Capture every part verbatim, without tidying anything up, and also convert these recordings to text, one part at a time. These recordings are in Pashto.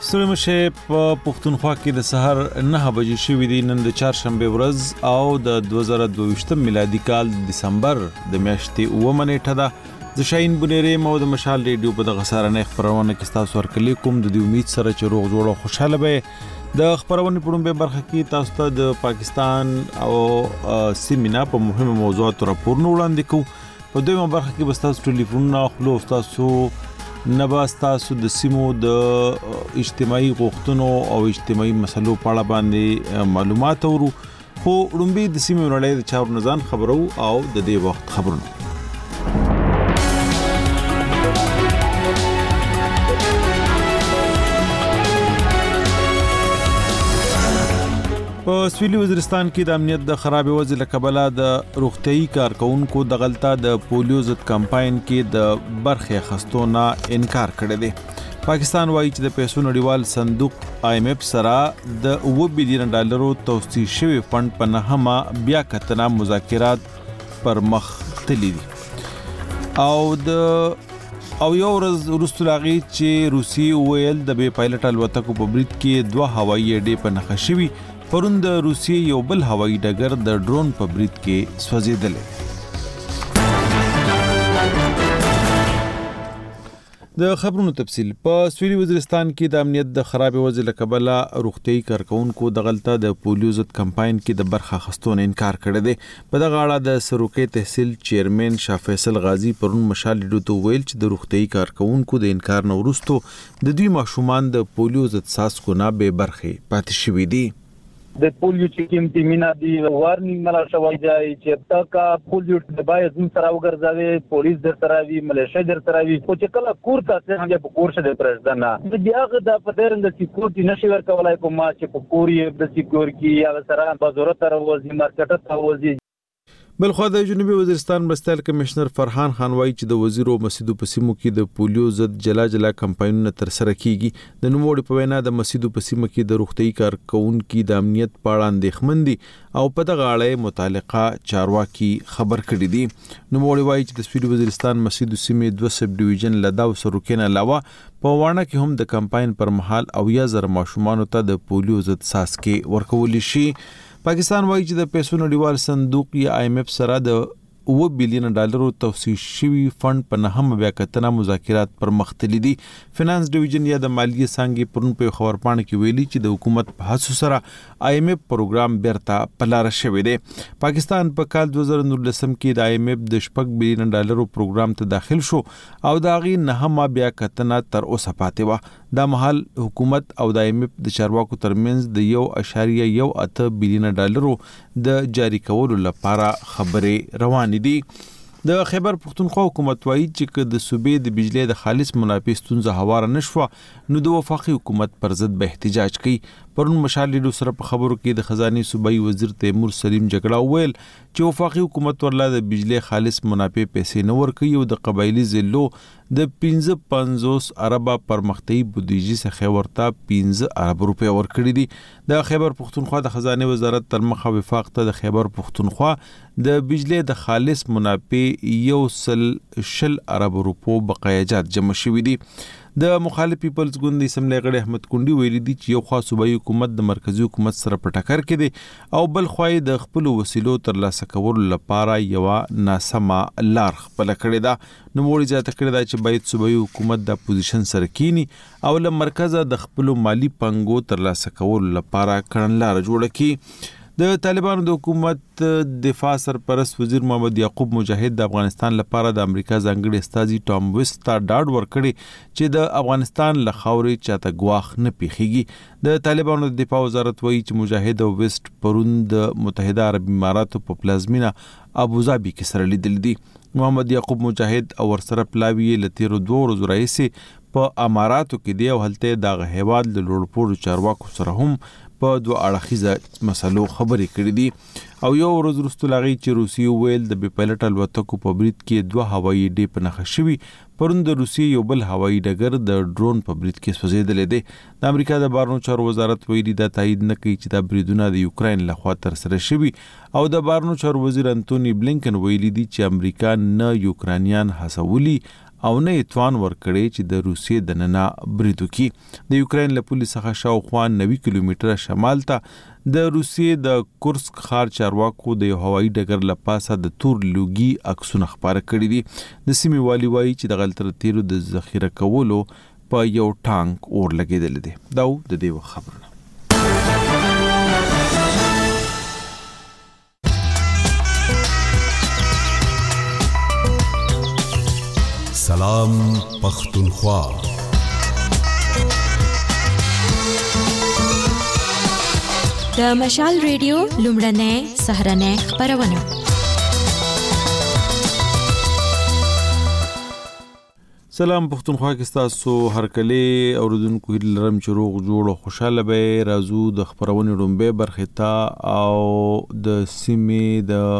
ستړي مشه په پښتونخوا کې د سحر نه بجې شوې دي نن د چهارشنبه ورځ او د دوه زره دوه میلادي کال د دسمبر د میاشتې اوومه نیټه ده. د شاهین بنيري مو د مشال ریډیو په دغه سارنه خبرونه کې تاسو ورکلی کوم د امید سره چې روغ جوړ او خوشاله به د خبرونه په لومبه برخه کې تاسو ته د پاکستان او سیمینا په مهمه موضوعاتو راپورونه وړاندې کوو. په دویمه برخه کې به تاسو ټلیفون اخلو تاسو نباستاسو د سیمو د اجتماعي غوښتنو او اجتماعي مسلو په اړه باندې معلومات ورو خو لومبي د سیمو نړۍ د چارو نظام خبرو او د دې وخت خبرونه. په سویلي وزیرستان کې د امنیت د خراب وضع له کبله د روغتيایي کارکونکو د غلطه د پولیو ضد کمپاین کې د برخه خستونه انکار کړی دی. پاکستان وایي چې د پیسو نړیوال صندوق آی ایم ایف سره د اوه بلین ډالرو توسيع شوی فند په نهمه بیا کتنه مذاکرات پر مخ تللی دي او د او یو ورځ وروسته لاغي چې روسي ویل د بي پایلټ الوتکو په برید کې دوه هوایي اډې په نښه شوي. پرون د روسیې یو بل هوایي ډګر د ډرون په برید کې سوځیدلی. د خبرونو تفصیل په سویلي وزیرستان کې د امنیت د خراب وضع له کبله روغتيایي کارکونکو د غلطه د پولیو ضد کمپاین کې د برخه خستون انکار کړی دی. په دغه اړه د سروکي تحصیل چیرمن شاه فیصل غازی پرون مشال ډیډو ویل چې د روغتيایي کارکونکو د انکار نه وروسته د دوی ماشومان د پولیو ضد ساسکو نه به برخه پاتې شوي دي. د پولیو چې کوم تیمینا دی وارنینګ ملا شوی دی چې تاکا پولیو د باید زم سره وګرځوي پولیس در سره وی ملیشیا در سره وی خو چې کله کور ته څنګه په کور شه د پرځدان د بیاغه د پدرند سکیورټي نشي ورکولای کوم چې په کور یې د سکیورټي یا سره په ضرورت راوځي مارکیټ ته راوځي. بلخو د جنوبي وزیرستان مرستیال کمشنر فرحان خان وایي چې د وزیر او مسجدو په سیمو کې د پولیو ضد جلا جلا کمپاینونه تر سره کیږي. د نوموړي په وینا د مسجدو په سیمو کې د روغتيایي کارکونکو د امنیت په اړه اندېښمن دي او په دغه اړه متعلقه چارواکي خبر کړي دي. نوموړي وایي چې د سویلي وزیرستان مسجدو سیمې دوه سب ډیویژن لدا او سروکین علاوه په وانه کې هم د کمپاین پر مهال او یا زر ماشومان ته د پولیو ضد ساسکې ورکول شي. پاکستان وایي چې د پیسو نړیوال صندوق یا آی ایم ایف سره د اوه بلین ډالرو توسيع شوی فند په نهم بیا کتنه مذاکرات پر مخ تللی دي. فینانس ډیویژن یا د مالیې څنګه پرون په خبرپاڼه کې ویلي چې د حکومت په هڅو سره آی ایم ایف پروګرام بیرته پلار شوی دی. پاکستان په کال دوه زره نولسم کې د آی ایم ایف د شپږ بلین ډالرو پروګرام ته داخل شو او دا غي نهم بیا کتنه تر اوسه پاتې و. دا مهال حکومت او د آی ایم ایف د چارواکو ترمنځ د یو اشاریه یو اته بلین ډالرو د جاری کولو لپاره خبرې روانې دي. د خیبر پختونخوا حکومت وایي چې د صوبې د بجلی د خالص منافع ستونزه هواره نشوه نو د وفاقي حکومت پر ضد به احتجاج کوي. پرون مشال ډیډو سره په خبرو کې د خزانه صوبایي وزیر تیمور سلیم جګړه ویل چې وفاقي حکومت ورله د بجلی خالص منافع پیسې نه ورکوي او د قبایلی ضلعو د پنځه پنځوس اربه پرمختیايي بودیجې څخه ورته پنځه ارب روپیا ورکړي دي. د خیبر پختونخوا د خزانه وزارت تر مخه وفاق ته د خیبر پختونخوا د بجلی د خالص منافع یو سل شل ارب روپو بقایجات جمع شوي دي. د مخالف پیپلز ګوند اسمبلی غړي احمد کونډي ویلي دي چې یو خاص صوبایي حکومت د مرکزی حکومت سره په ټکر کې دي او بل خوای د خپل وسیلو تر لاسه کولو لپاره یو ناسمه لار خپل کړی دا. نو موږ زیاته کړی دا چې باید صوبایي حکومت د اپوزیشن سره کینی او له مرکزه د خپل مالی پنګو تر لاسه کولو لپاره کړنلار جوړ کړي. د طالبانو د حکومت دفاع سرپرست وزیر محمد یعقوب مجاهد د افغانستان لپاره د امریکا ځانګړي استازي ټام ویسټ ته ډاډ ورکړي چې د افغانستان له خاورې چاته ګواښ نه پیخیږي. د طالبانو د دفاع وزارت وایي چې مجاهد او ویسټ پرون د متحده عرب اماراتو په پلازمینه ابوظبي کې سره لیدل دي. محمد یعقوب مجاهد او ورسره پلاوی لتیرو دوه ورځې راهیسې په اماراتو کې دی او هلته د هیواد له لوړپوړو چارواکو سره هم په دوه اړخیزه مسلو خبرې کړې دي او یو ورځ وروسته لاغي چې روسي ویل د بي پایلټ الوتکو په برید کې دوه هوایي اډې په نښه شوي. پرون د روسي یو بل هوایي ډګر د ډرون په برید کې سوځېدلی دی. د امریکا د بهرنیو چارو وزارت ویلي دا تایید نه کوي چې دا بریدونه د یوکراین لخوا ترسره شوي او د بهرنیو چارو وزیر انټونی بلینکن ویلي دي چې امریکا نه یوکرانیان هڅولي او نه توان ورکړي چې د روسیې د ننا بریدو کې د یوکرين له پولیس څخه شاوخوا نوي کیلومتره شمال ته د روسیې د کورسک ښار چارواکو د هوایي ډګر له پاسه د تور لوګي عکسونه خبره کړي دي. د سیمې والي وایي چې د غلطر تیرو د ذخیره کولو په یو ټانک اور لګیدل دي. دا د دې خبرونه. سلام پختونخوا. د مشال ریډیو لومړنۍ سهرنۍ خبرونه. سلام پختونخوا کې تاسو هر کله اوردونکو هیلرم چې روغ جوړ او خوشاله به راځو د خبرونې رومبه برخه ته او د سیمې د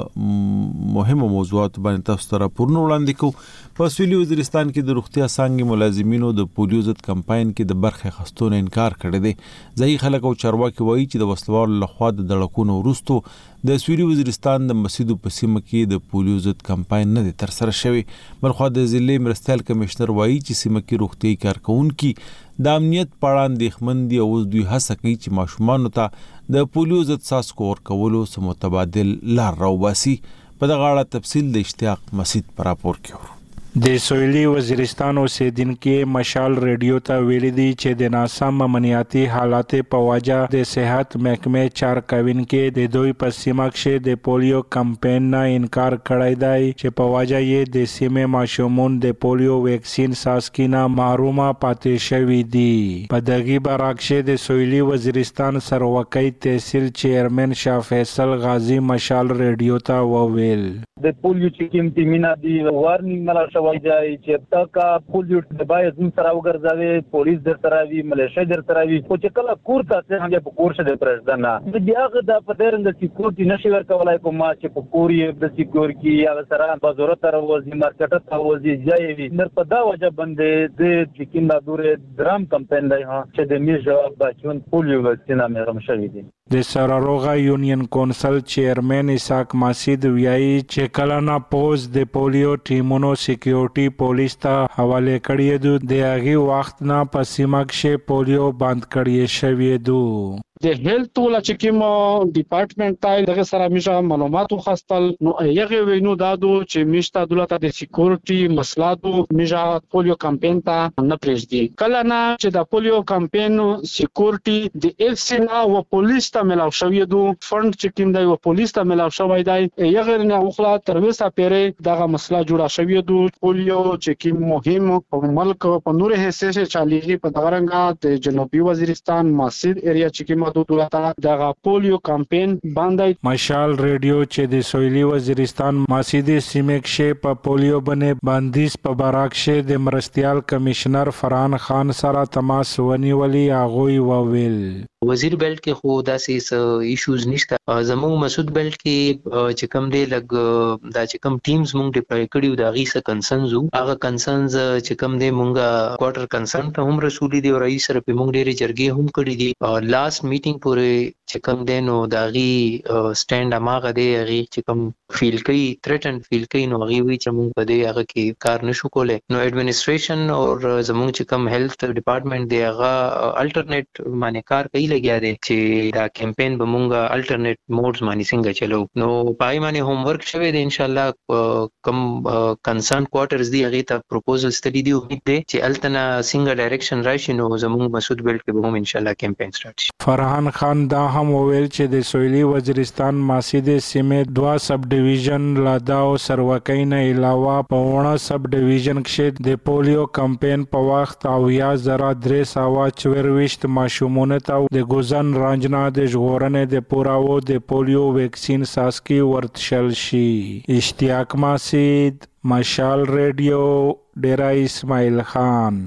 مهمو موضوعات باندې تاسو ته راپورونه وړاندې کوو. په سویلي وزیرستان کې د روغتیا څنګه ملازمینو د پولیو ضد کمپاین کې د برخه خستون انکار کړی دی. ځای خلک او چارواکي وایي چې د وسلوال لخوا د دړکونو وروستو د سویلي وزیرستان د مسجدو په سیمه کې د پولیو ضد کمپاین نه تر سره شوی. بلخو د ضلع مرستیال کمشنر وایي چې سیمه کې روغتي کارکونکو د امنیت په اړه اندېښمن دي او دوی هڅه کوي چې ماشومان ته د پولیو ضد څاڅکو ورکولو سم متبادل لار راوباسي. په دغه اړه تفصیل د اشتیاق مسجد پر راپور کې د سویلي وزیرستان اوسیدونکو مشال ریډیو ته ویل دي چې د ناسم امنیتي حالات په وجه د صحت محکمې چارکوونکو د دوی په سیمه کې د پولیو کمپاین نه انکار کړی دی چې په وجه یې د سیمې ماشومان د پولیو ویکسین ساسکینه محرومه پاتې شوي دي. په دغه برعکس د سویلي وزیرستان سروکۍ تحصیل چیرمن شاه فیصل غازی مشال ریډیو ته وویل د پولیو چې کوم تیمینا دی وارنینګ ملا شوی دی چې تاکا پولیو د باید زم سره وګرځوي پولیس در سره وی ملیشیا در سره وی خو چې کله کور ته هغه په کور شه د پرځدان د بیاغه د پدرند سکیورټي نشي ورکولای کوم چې په کوري د سکیورټي یا سره په ضرورت تر وځي مارکیټ ته وځي ځای نر په دا وجه باندې د چکین د دوره درام کمپاین دی چې د میجو بچون پولیو وکسینه مې شوی دی. د سراروغا یونین کونسل چیرمن اسحاق مسجد ویایي چې کله نه پوز د پولیو ټیمونو سکیورټي پولیس ته حواله کړی دی. د هغه وخت نه په سیمه کې پولیو بند کړی شوی دی. د هیلث ولا چې کوم ډپارټمنټ ته دغه سره میشه معلوماتو خاصتل نو یغه وینو دادو چې میشته دولت د سکیورټي مسلاتو میشه پولیو کمپاین ته نه پرېږدي. کله نه چې د پولیو کمپاین سکیورټي د اف سی نا او پولیس ته ملاو شوی دو فند چې کوم دی او پولیس ته ملاو شوی دی یغه نه خپل تر وسه پیره دغه مسله جوړه شوی دو. پولیو چې کوم مهم په ملک په نور حصے چاليږي په دغه رنګه د جنوبي وزیرستان مسجد ایریا چې کوم دغه پولیو کمپاین باندې مشال ریډیو چې د سویلي وزیرستان مسجد سیمه کې په پولیو باندې باندیس په برعکس د مرستیال کمشنر فرحان خان سره تماس ونیولي. هغه وویل وزیر بیلټ کې خو داسې ایشوز نشته. زموږ مسعود بیلټ کې چې کوم دی لګ دا چې کوم ټیمز مونږ ډیپلوي کړیو دا غي څه کنسرنز هغه کنسرنز چې کوم دی مونږه کوارټر کنسرن ته هم رسولي دي او رئیس سره په مونږ ډېری جرګې هم کړې دي. لاست میټینګ پورې چې کوم دی نو دا غي سټاند اماغه دی غي چې کوم فیل کوي تھریټن فیل کوي نو غي وی چې مونږ په دې هغه کې کار نشو کولای. نو ایڈمنسټریشن او زموږ چې کوم هیلث ډپارټمنټ دی هغه الټرنیټ باندې کار کوي لګیا دی چې دا کمپاین به مونږه الټرنیټ موډز باندې څنګه چلو. نو پای باندې هوم ورک شوی دی. ان شاء الله کم کنسرن کوارټرز دی هغه ته پروپوزل ستډي دی امید دی چې التنا څنګه ډایرکشن راشي نو زموږ مسعود بیلټ کې به هم ان شاء الله کمپاین سٹارټ شي. فرحان خان دا هم وویل چې د سویلي وزیرستان مسجد سیمه دوا سب ډیویژن لادا او سروکۍ نه علاوه په وړه سب ډیویژن کې د پولیو کمپاین په وخت او یا زرا درې سوا چورويشت ماشومونه ته د ګوزن رانجنا د ژغورنې د پوراو د پولیو ویکسین ساسکی ورتشل شي. اشتیاق مسجد مشال ریډیو ډیرا اسماعیل خان.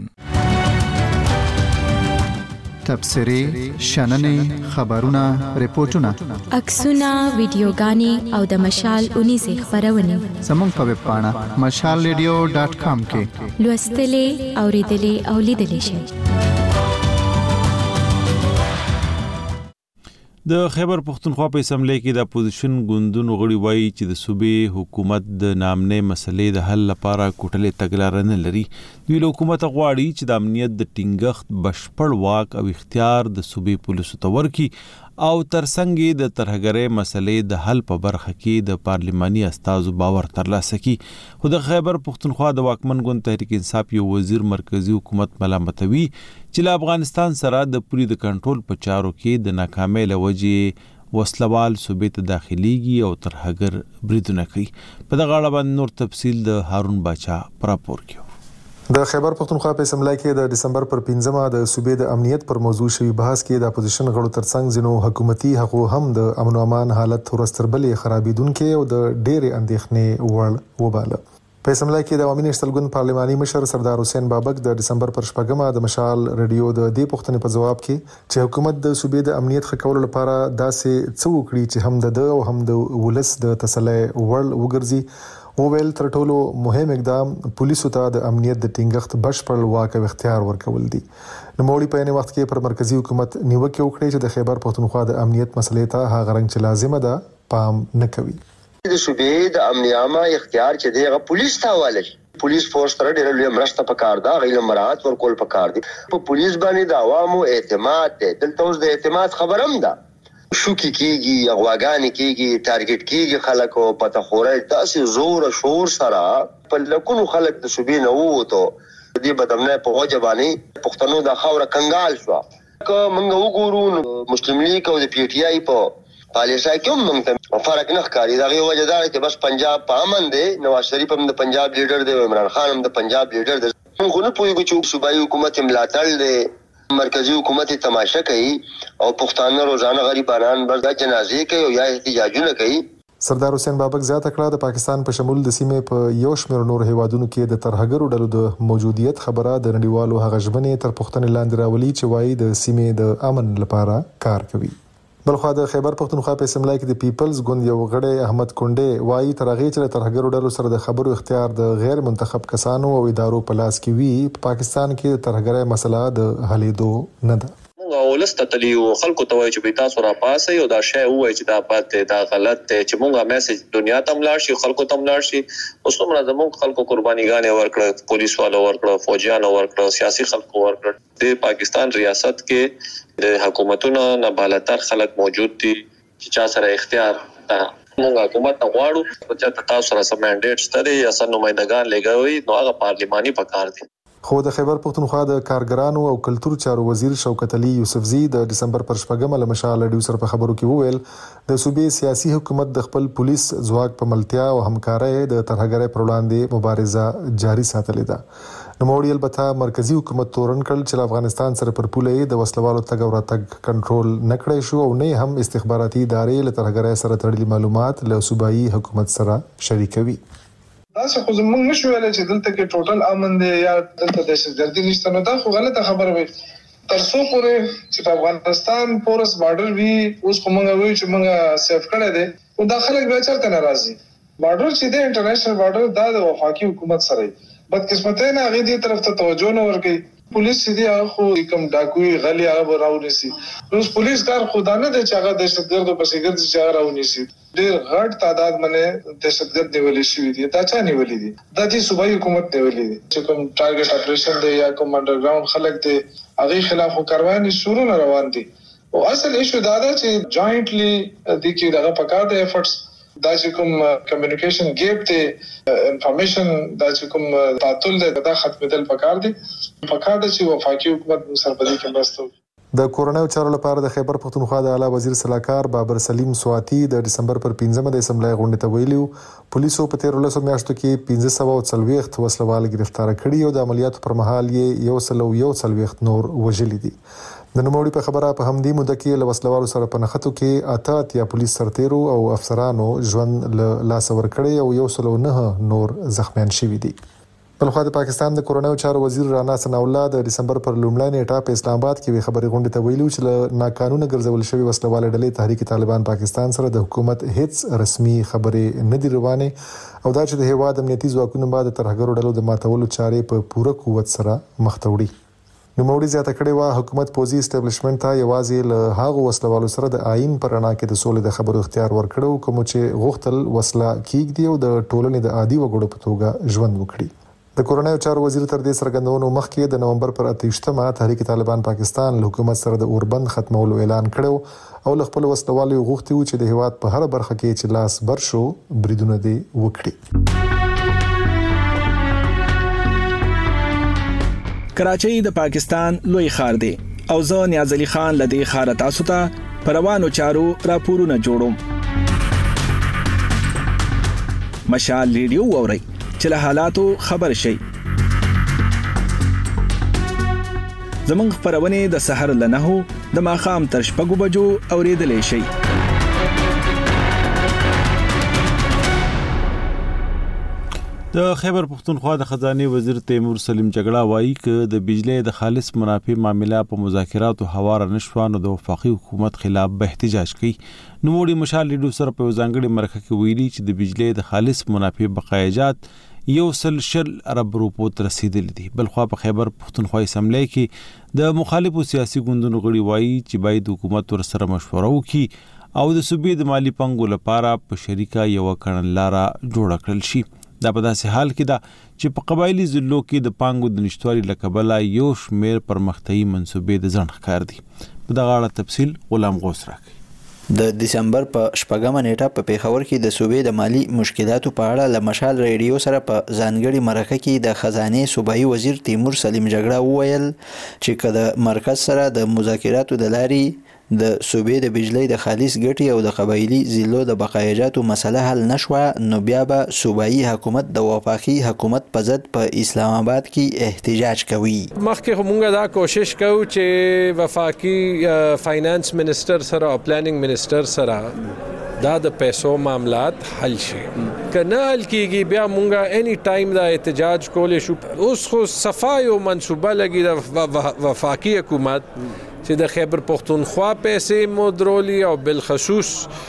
تبصری، شننې، خبرونه، ریپورتونه، عکسونه، ویډیوګانې او د مشال اونیزه خبرونه زموږ په ویب پاڼه مشال ریډیو ډاټ کام کې لوستلې، اوریدلې او لیدلې شئ. د خیبر پختونخوا په اسمبلی کې د اپوزیشن ګوندونو غړي وایي چې د صوبې حکومت د نامنې مسلې د حل لپاره کوټلې تګلاره نه لري. دوی له حکومت غواړي چې د امنیت د ټینګښت بشپړ واک او اختیار د صوبې پولیسو ته ورکړي او ترڅنګ د ترهګرۍ مسلې د حل په برخه کې د پارلماني استازو باور ترلاسه کړي. خو د خیبر پختونخوا د واکمن ګوند تحریک انصاف یو وزیر مرکزی حکومت ملامتوي چې له افغانستان سره د پولی د کنټرول په چارو کې د ناکامۍ له وجې وسلوال صوبې ته داخليږي او ترهګر بریدونه کوي. په دغه اړه باندې نور تفصیل د هارون باچا پر راپور کې. د خیبر پختونخوا په اسمبلی کې د ډسمبر پر پنځمه د صوبې د امنیت پر موضوع شوی بحث کې د اپوزیشن غړو ترڅنګ ځینو حکومتي حقوق هم د امن او امان حالت ورستربلې خرابېدونکې او د ډېرې اندېښنې وړ وباله. په اسمبلی کې د عوامي نېشنل ګوند پارلماني مشر سردار حسین بابک د ډسمبر پر شپږمه د مشال ریډیو د دې پوښتنې په جواب کې چې حکومت د صوبې د امنیت ښه کولو لپاره داسې څه وکړي چې هم د او هم د ولس د تسلی وړ وګرځي، وویل تر ټولو مهم اقدام پولیسو ته د امنیت د ټینګښت بشپړ واک او اختیار ورکول دي. نوموړي په یوه وخت کې پر مرکزی حکومت نیوکه وکړه چې د خیبر پختونخوا د امنیت مسلې ته هغه رنګ چې لازمه ده پام نه کوي. د صوبې د امن عامه اختیار چې دی هغه پولیس ته حواله شي. پولیس فورس سره ډېر لوی مرسته پکار ده، غیله مراعات ورکول پکار دي. په پولیس باندې د عوامو اعتماد دی. دلته اوس د اعتماد خبرم ده، شوکي کیږي، اغواګانې کیږي، ټارګټ کیږي خلک او پته خورای داسې زور او شور سره په لکونو خلک د صوبې نه ووتو. دې بدمنه په وجه باندې پښتنو د خاور کنګال شو. که موږ وګورو مسلم لیگ او د پی ټی آی په پالیسا کې هم موږ فرق نه ښکاري. دا غي وجه دا چې بس پنجاب په امن دی، نواز شریف هم د پنجاب لیډر دی، عمران خان هم د پنجاب لیډر دی. موږ نه پوهیږو چې صوبایي حکومت ملاتړ دی، مرکزی حکومت تماشا کوي او پښتانه روزانه غریبانان بس د جنازې کوي او یا احتجاجونه کوي. سردار حسین بابک زیاته کړه د پاکستان په شمول د سیمې په یو شمېر نور هیوادونو کې د ترهګرو ډلو د موجودیت خبره د نړیوالو هغه ژبنې تر پوښتنې لاندې راولي چې وایي د سیمې د امن لپاره کار کوي. بلخوا د خیبر پختونخوا په اسمبلی کې د پیپلز ګوند یو غړی احمد کونډې وایي تر هغې چې د ترهګرو ډلو سره د خبرو اختیار د غیر منتخب کسانو او ادارو په لاس کې وي، په پاکستان کې د ترهګرۍ مسله د حلېدو نه ده. موږ ولست تلیو خلکو ته وایي چې به تاسو را پاسئ او دا شی ووایي چې دا بد دی، دا غلط دی، چې موږ میسج دنیا ته ملاړ شي، خلکو ته ملاړ شي. اوس څومره زموږ خلکو قربانیګانې ورکړه، پولیس والو ورکړه، فوجیانو ورکړه، سیاسي خلکو ورکړه. د پاکستان ریاست کې د حکومتونو نه بالاتر خلک موجود دي چې چا سره اختیار ده. موږ حکومت نه غواړو چې تاسو سره سم منډیټ ستړي یا سن نمائندگان لګوي، نو هغه پارلماني پکار دي. خو د خیبر پختونخوا د کارګرانو او کلتور چارو وزیر شوکت علي یوسفزي د ډسمبر پر شپږمه له مشال ډیو سره په خبرو کې وویل د صوبې سیاسي حکومت د خپل پولیس ځواک په ملتیا او همکارۍ د ترهګرۍ پر وړاندې مبارزه جاري ساتلې ده. نوموړي البته مرکزی حکومت تورن کړل چې افغانستان سره پر پولې د وسلوالو تګ او راتګ کنټرول نه کړی شو او نه هم استخباراتي ادارې له ترهګرۍ سره تړلي معلومات له صوبایي حکومت سره شریکوي. دا څه خو زموږ نشو ویلای چې دلته کې ټوټل امن دی یا دلته دهشتګردي نشته، نو دا خو غلطه خبره وي. تر څو پورې چې په افغانستان پورس بارډر وي، اوس خو موږ وایو چې موږ سیف کړی دی، او دا خلک بیا چېرته نه راځي. بارډر چې دی انټرنیشنل بارډر دا د وفاقي حکومت سره وي، بدقسمتۍ نه هغې دې طرف ته توجه نه ورکوي. پولیس چې دی هغه خو کوم ډاکوي غلي هغه به راونیسي. اوس پولیس کار خو دا نه دی چې هغه دهشتګردو پسې ګرځي چې هغه راونیسي. ډېر غټ تعداد باندې دهشتګرد نیولې شوي دي. دا چا نیولې دي؟ دا چې صوبایي حکومت نیولې دي چې کوم ټارګټ اپریشن دی یا کوم انډرګراوند خلک دی، هغې خلاف خو کاروایانې شروع روان دي. او اصل ایشو دا ده چې جوائنټلی دې کې دغه پکار دی ایفرټس، دا چې کوم کمیونیکیشن ګیپ دی، انفارمیشن دا چې کوم تعطل دی، دا ختمېدل پکار دي. پکار ده چې وفاقي حکومت سره په دې کې مرسته وکړي. د کورونایي چارو لپاره د خیبر پختونخوا د اعلی وزیر صلاحکار بابر سلیم سواتی د ډسمبر پر پنځمه د اسمبلی غونډې ته ویلي پولیسو په تیرو لسو میاشتو کې پنځه سوه او څلوېښت وسلوال ګرفتار کړي او د عملیاتو پر مهال یې یو سل او یو څلوېښت نور وژلي دي. د نوموړي په خبره په همدې موده کې له وسلوالو سره په نښتو کې اته اتیا پولیس سرتیرو او افسرانو ژوند له لاسه ورکړی او یو سل او نهه نور زخمیان شوي دي. بلخوا د پاکستان د کورونایي چارو وزیر رانا ثناء الله د ډسمبر پر لومړۍ نیټه په اسلام آباد کې خبري غونډې ته ویلي چې له ناقانونه ګرځول شوي وسلوالې ډلې تحریک طالبان پاکستان سره د حکومت هیڅ رسمي خبرې نه دي روانې او دا چې د هیواد امنیتي ځواکونو بعد ترهګرو ډلو د ماتولو چارې په پوره قوت سره مخ ته وړي. نوموړي زیاته کړې و حکومت پوزي اسټابلیشمنت ته یوازې له هغو وسلوالو سره د آئین پر رڼا کې د سولې د خبرو اختیار ورکړو کوم چې غوښتل وسله کېږدي او د ټولنې د عادي وګړو په توګه ژوند وکړي. د کورنۍ چارو وزیر تر دې څرګندونو مخکې د نومبر پر اتهشتمه تحریک طالبان پاکستان له حکومت سره د اوربند ختمولو اعلان کړو او له خپل وسلوالو غوښتي و چې د هیواد په هر برخه کې چې لاس برشو بریدونه دي وکړي. کراچۍ د پاکستان لوی ښار دی او زه نیاز علي خان لدی ښار تاسو ته پروانو چارو راپورونه جوړوم. مشال ریډیو ووري چې له حالاتو خبر شي. زمونږ خبرونه د سحر لنهو د ماخام تر شپږو بجو اوریدلې شي. د خیبر پختونخوا د خزانه وزیر تیمور سلیم جګړه وایي چې د بجلی د خالص منافع معاملې په مذاکراتو حواله نشوانو د وفاقي حکومت خلاف به احتجاج کوي. نوموړي مشال ریډیو سره په ځانګړي مرکه کې ویلي چې د بجلی د خالص منافع بقایجات یو سل شل ارب روپو ته رسیدلي دي. بلخوا په خیبر پختونخوا اسمبلی کې د مخالفو سیاسي ګوندونو غړي وایي چې باید حکومت ور سره مشوره وکړي او د صوبې د مالی پنګو لپاره په شریکه یو کړنلاره جوړ کړل شي. دا په داسې حال کې ده چې په قبایلی ضلعو کې د پانګو د نشټوالي له کبله یو شمېر پرمختیایي منصوبې د ځنډ ښکار دي. په دغه اړه تفصیل غلام غوث راکوي. د دسمبر په شپږمه نیټه په پیښور کې د صوبې د مالی مشکلاتو په اړه له مشال ریډیو سره په ځانګړي مرکه کې د خزانه صوبایي وزیر تیمور سلیم جګړه وویل چې کله مرکز سره د مذاکراتو د لارې د صوبې د بجلی د خالص ګټي او د قبایلی ضلعو د بقایجاتو مسله حل نشوه نو بیا به صوبایي حکومت د وفاقي حکومت په ضد په اسلام آباد کې احتجاج کوي. مخکې موږ دا کوشش کوو چې وفاقي فاینانس منسٹر سره او پلانینګ منسٹر سره دا د پیسو معاملات حل شي. کنه حل کیږي بیا موږ اني ټایم دا احتجاج کولې شو. اوس خو صفای او منصوبه لګي د وفاقي حکومت چې د خیبر پختونخوا پیسې مدرولي او بالخصوص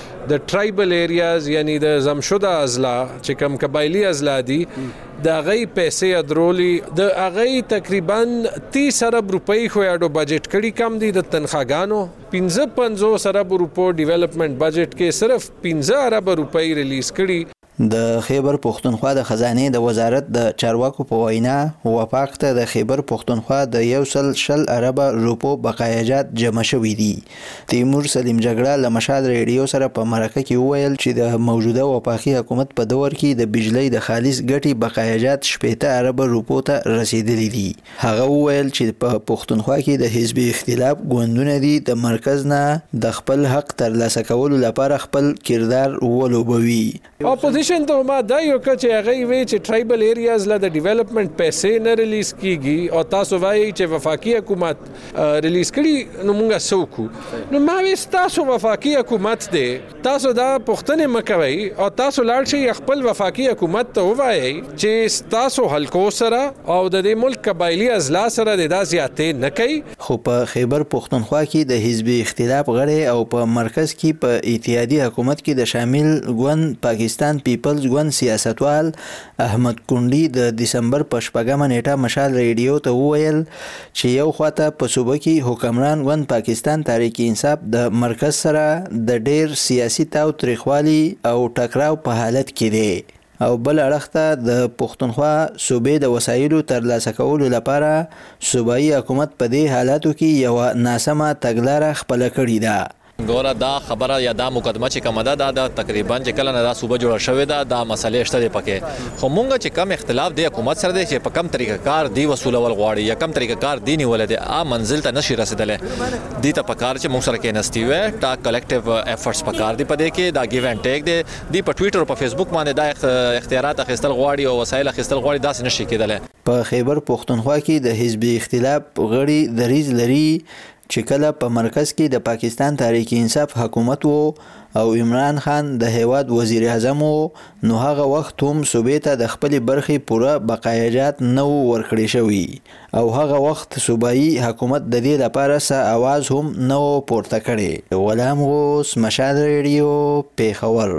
د ټرایبل ایریاز یعنی د زمشده اضلاع چې کم قبایلی اضلاع دي د غي پیسې ادرولي د غي تقریبا تیس ارب روپۍ خو یاډو بجټ کړي کم دي د تنخواګانو پنځه پنځوس ارب روپو ډیولپمنٹ بجټ کې صرف پنځه ارب روپۍ ریلیز کړي. د خیبر پختونخوا د خزانه د وزارت د چارواکو په وینا وفاق ته د خیبر پختونخوا د یو سل شل ارب روپو بقایجات جمع شوې دي. تیمور سلیم جګړه له مشال ریډیو سره په مرکه کې وویل چې د موجوده وفاقي حکومت په دور کې د بجلی د خالص ګټي بقایجات شپږ ارب روپو ته رسیدلي دي. هغه وویل چې په پختونخوا کې د حزب اختلاف ګوندونه دي د مرکز نه د خپل حق ترلاسه کولو لپاره خپل کردار ولوبوي. اپوزیشن ته ما دا یو کچې هغه وی چې ټرایبل ایریاز له د ډیولپمنٹ پیسې نه ریلیز کیږي او تاسو وایي چې وفاقي حکومت ریلیز کړي نو موږ سوکو نو ما وی تاسو وفاقي حکومت دی تاسو دا پښتنه مکوي او تاسو لاړ شي خپل وفاقي حکومت ته وایي چې تاسو حلقو سره او د دې ملک قبایلی اضلاع سره د داسياتې نه کوي. خو په خیبر پختونخوا کې د حزب اختلاف غړي او په مرکز کې په اتحادیه حکومت کې د شامل ګوند پاکستان پیپلز ګوند سیاستوال احمد کونډي د دسمبر په شپږمه نیټه مشال ریډیو ته وویل چې یو خواته په صوبه کې حکمران ګوند پاکستان تحریک انصاف د مرکز سره د ډیر سیاسي تاو تریخوالي او ټکراو په حالت کې دی او بل اړخته د پښتونخوا صوبې د وسایلو ترلاسه کولو لپاره صوبایي حکومت په دې حالاتو کې یو ناسمه تګلاره خپل کړې ده. ګوره دا خبره یا دا مقدمه چې کومه ده دا تقریبا چې کله نه دا صوبه جوړه شوې ده دا مسلې شته دي پکې خو مونږ چې کم اختلاف دی حکومت سره دی چې په کم طریقه کار دی وسولول غواړي یا کم طریقه کار دی نیول دي ا منزل ته نشي رسیدلې دي ته پکار چې مونږ سره کې نستي وې تا کلیکټیو افورټس پکار دی پدې کې دا ګیو اینڈ ټیک دی دی په ټوئیټر او په فیسبوک باندې دا اختیارات اخیستل غواړي او وسایل اخیستل غواړي دا نشي کېدل. په خیبر پختونخوا کې د حزب اختلاف غړي دریز لري چې کله په مرکز کې د پاکستان تحریک انصاف حکومت وو او عمران خان د هیواد وزیر اعظم وو نو هغه وخت هم صوبې ته د خپل برخې پوره بقایجات نه ورکړې شوی او هغه وخت صوبایي حکومت د دې لپاره څه आवाज هم نه پورته کړي. غلام غوث مشال ریډیو پیښور.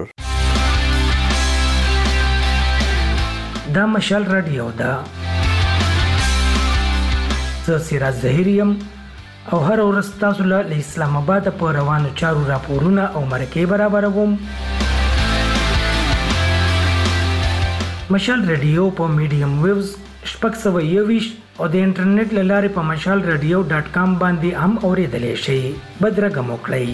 دا مشال ریډیو دا زه سراج ظهیریم او هر ورځ تاسو له اسلام آباد په روانو چارو راپورونه او مرکې برابروم. مشال ریډیو په میډیم ویوز شپږ سوه یوویشت او د انټرنیټ له لارې په مشال ریډیو ډاټ کام باندې هم اورېدلی شئ. بدرګه مو کړئ.